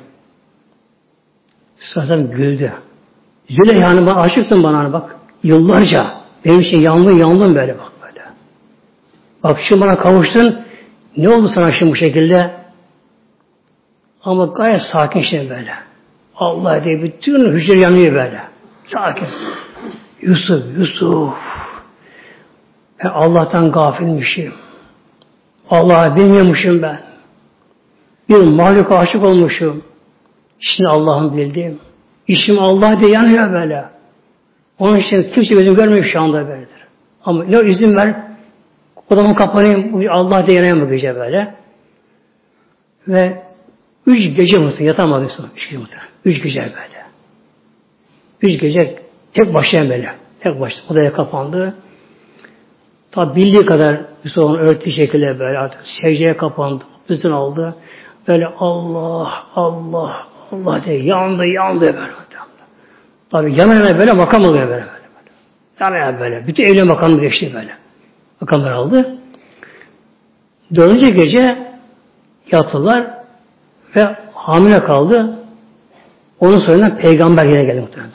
Sazım güldü. Züleyha Hanım bana aşıksın bana hani bak. Yıllarca benim için yandım yandım böyle bak böyle. Bak şimdi bana kavuştun. Ne oldu sana şimdi bu şekilde? Ama gayet sakin şimdi böyle. Allah diye bütün hücre yanıyor böyle. Sakin. Yusuf, Yusuf. Ben Allah'tan gafilmişim. Allah'ı bilmiyormuşum ben. Bir mahluka aşık olmuşum. Şimdi Allah'ın bildiğim. İşim Allah diye yanıyor böyle. Onun için kimse gözüm görmüyor şu anda böyledir. Ama ne izin ver, odamı kapanayım, Allah diye yanayım bu gece böyle. Ve üç gece mutlu yatamadık sonra. Üç gece mutlu. Üç gece böyle. Üç gece tek başına böyle. Tek başına odaya kapandı. Tabi bildiği kadar bir sonra örtü şekilde böyle artık secdeye kapandı. Bütün aldı. Böyle Allah, Allah, Allah diye yandı, yandı böyle. Tabi yanına böyle makam oluyor böyle. böyle. Yanına böyle. Bütün evliya makamı geçti böyle. Makamlar aldı. Dördüncü gece yattılar ve hamile kaldı. Onun sonra peygamber yine geldi muhtemelen.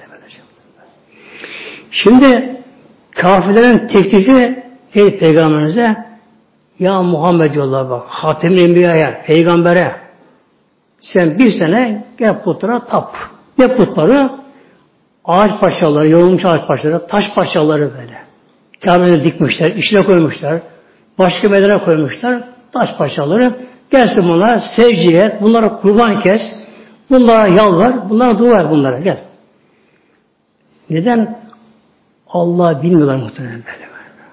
Şimdi kafirlerin teklifi ey peygamberimize ya Muhammed diyorlar bak Hatem-i Enbiya'ya, peygambere sen bir sene gel putlara tap. Ne putları? Ağaç parçaları, yorulmuş ağaç parçaları, taş parçaları böyle. Kabe'de dikmişler, içine koymuşlar. Başka bedene koymuşlar. Taş parçaları. Gelsin bunlara secde et, bunlara kurban kes, bunlara yalvar, bunlara dua et bunlara. Gel. Neden? Allah bilmiyorlar muhtemelen böyle.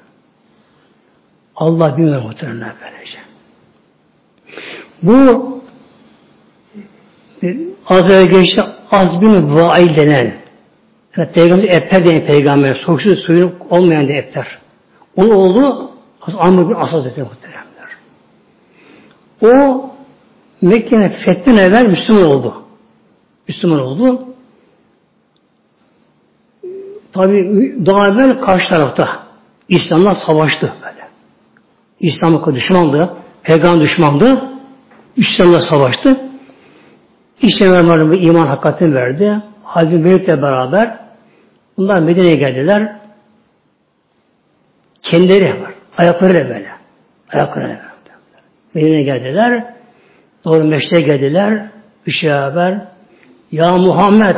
Allah bilmiyorlar muhtemelen böylece. Bu az önce geçti azbin vail denen yani peygamber Ebter denen peygamber soğuksuz suyun olmayan da Ebter. Onun oğlu Amr bin As Hazretleri muhteremler. O Mekke'nin fethinden evvel Müslüman oldu. Müslüman oldu. Tabi daha evvel karşı tarafta İslam'la savaştı böyle. İslam'a düşmandı. Peygamber düşmandı. İslam'la savaştı. İslam'a iman hakikatini verdi. Halbuki Beylik'le beraber bunlar Medine'ye geldiler. Kendileri var. Ayaklarıyla böyle. Ayaklarıyla böyle. Medine'ye geldiler. Doğru Meşre'ye geldiler. Üç beraber ya Muhammed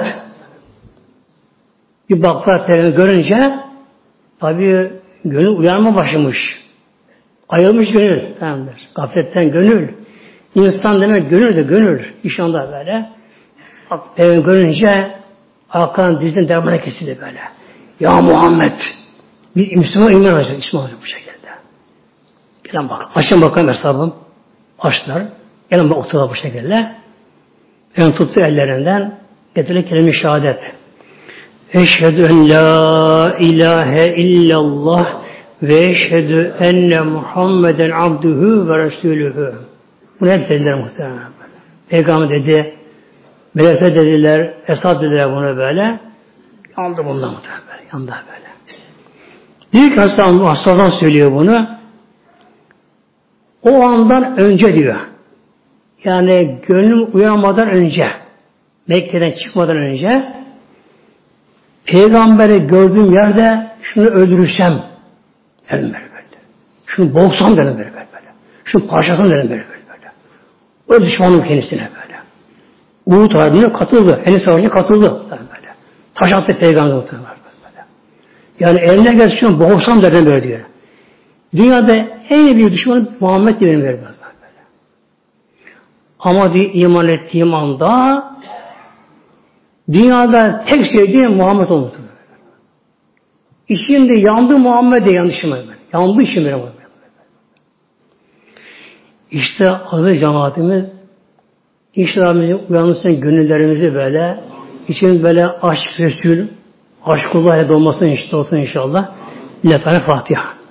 bir baktılar terimi görünce tabi gönül uyanma başlamış. Ayılmış gönül. Tamamdır. Gafletten gönül. İnsan demek gönül de gönül. İnşallah böyle. Bak terimi görünce arkadan dizinin dermanı kesildi böyle. Ya Muhammed bir Müslüman iman olacak. Müslüman olacak bu şekilde. Gelin bak. Açın bakalım hesabım. Açtılar. Gelin bak oturdular bu şekilde. Ben tuttu ellerinden. Getirdi kelime-i şehadet. Eşhedü en la ilahe illallah ve eşhedü enne Muhammeden abduhu ve resulühü. Bunu hep dediler muhtemelen. Peygamber dedi, melekler dediler, esad dediler bunu böyle. Yandı bundan muhtemelen. Yandı böyle. Diyor ki hastadan, hastadan söylüyor bunu. O andan önce diyor. Yani gönlüm uyanmadan önce, Mekke'den çıkmadan önce Peygamberi gördüğüm yerde şunu öldürürsem dedim böyle böyle. Şunu boğsam dedim böyle böyle. Şunu parçasam dedim böyle böyle. O düşmanım kendisine böyle. Uhud Harbi'ne katıldı. Henüz Savaşı'na katıldı. Böyle. Taş attı Peygamber böyle. Yani eline gelsin şunu boğsam dedim böyle diyor. Dünyada en büyük düşmanım Muhammed diye benim böyle. Ama diye iman ettiğim anda dünyada tek sevdiğim Muhammed oldu. İşimde yandı Muhammed'e yanlışım. Yandı işim benim. İşte adı cemaatimiz İnşallah bizim uyanırsın gönüllerimizi böyle için böyle aşk Resul, aşkullah ile dolmasın işte olsun inşallah. Lillahi Teala Fatiha.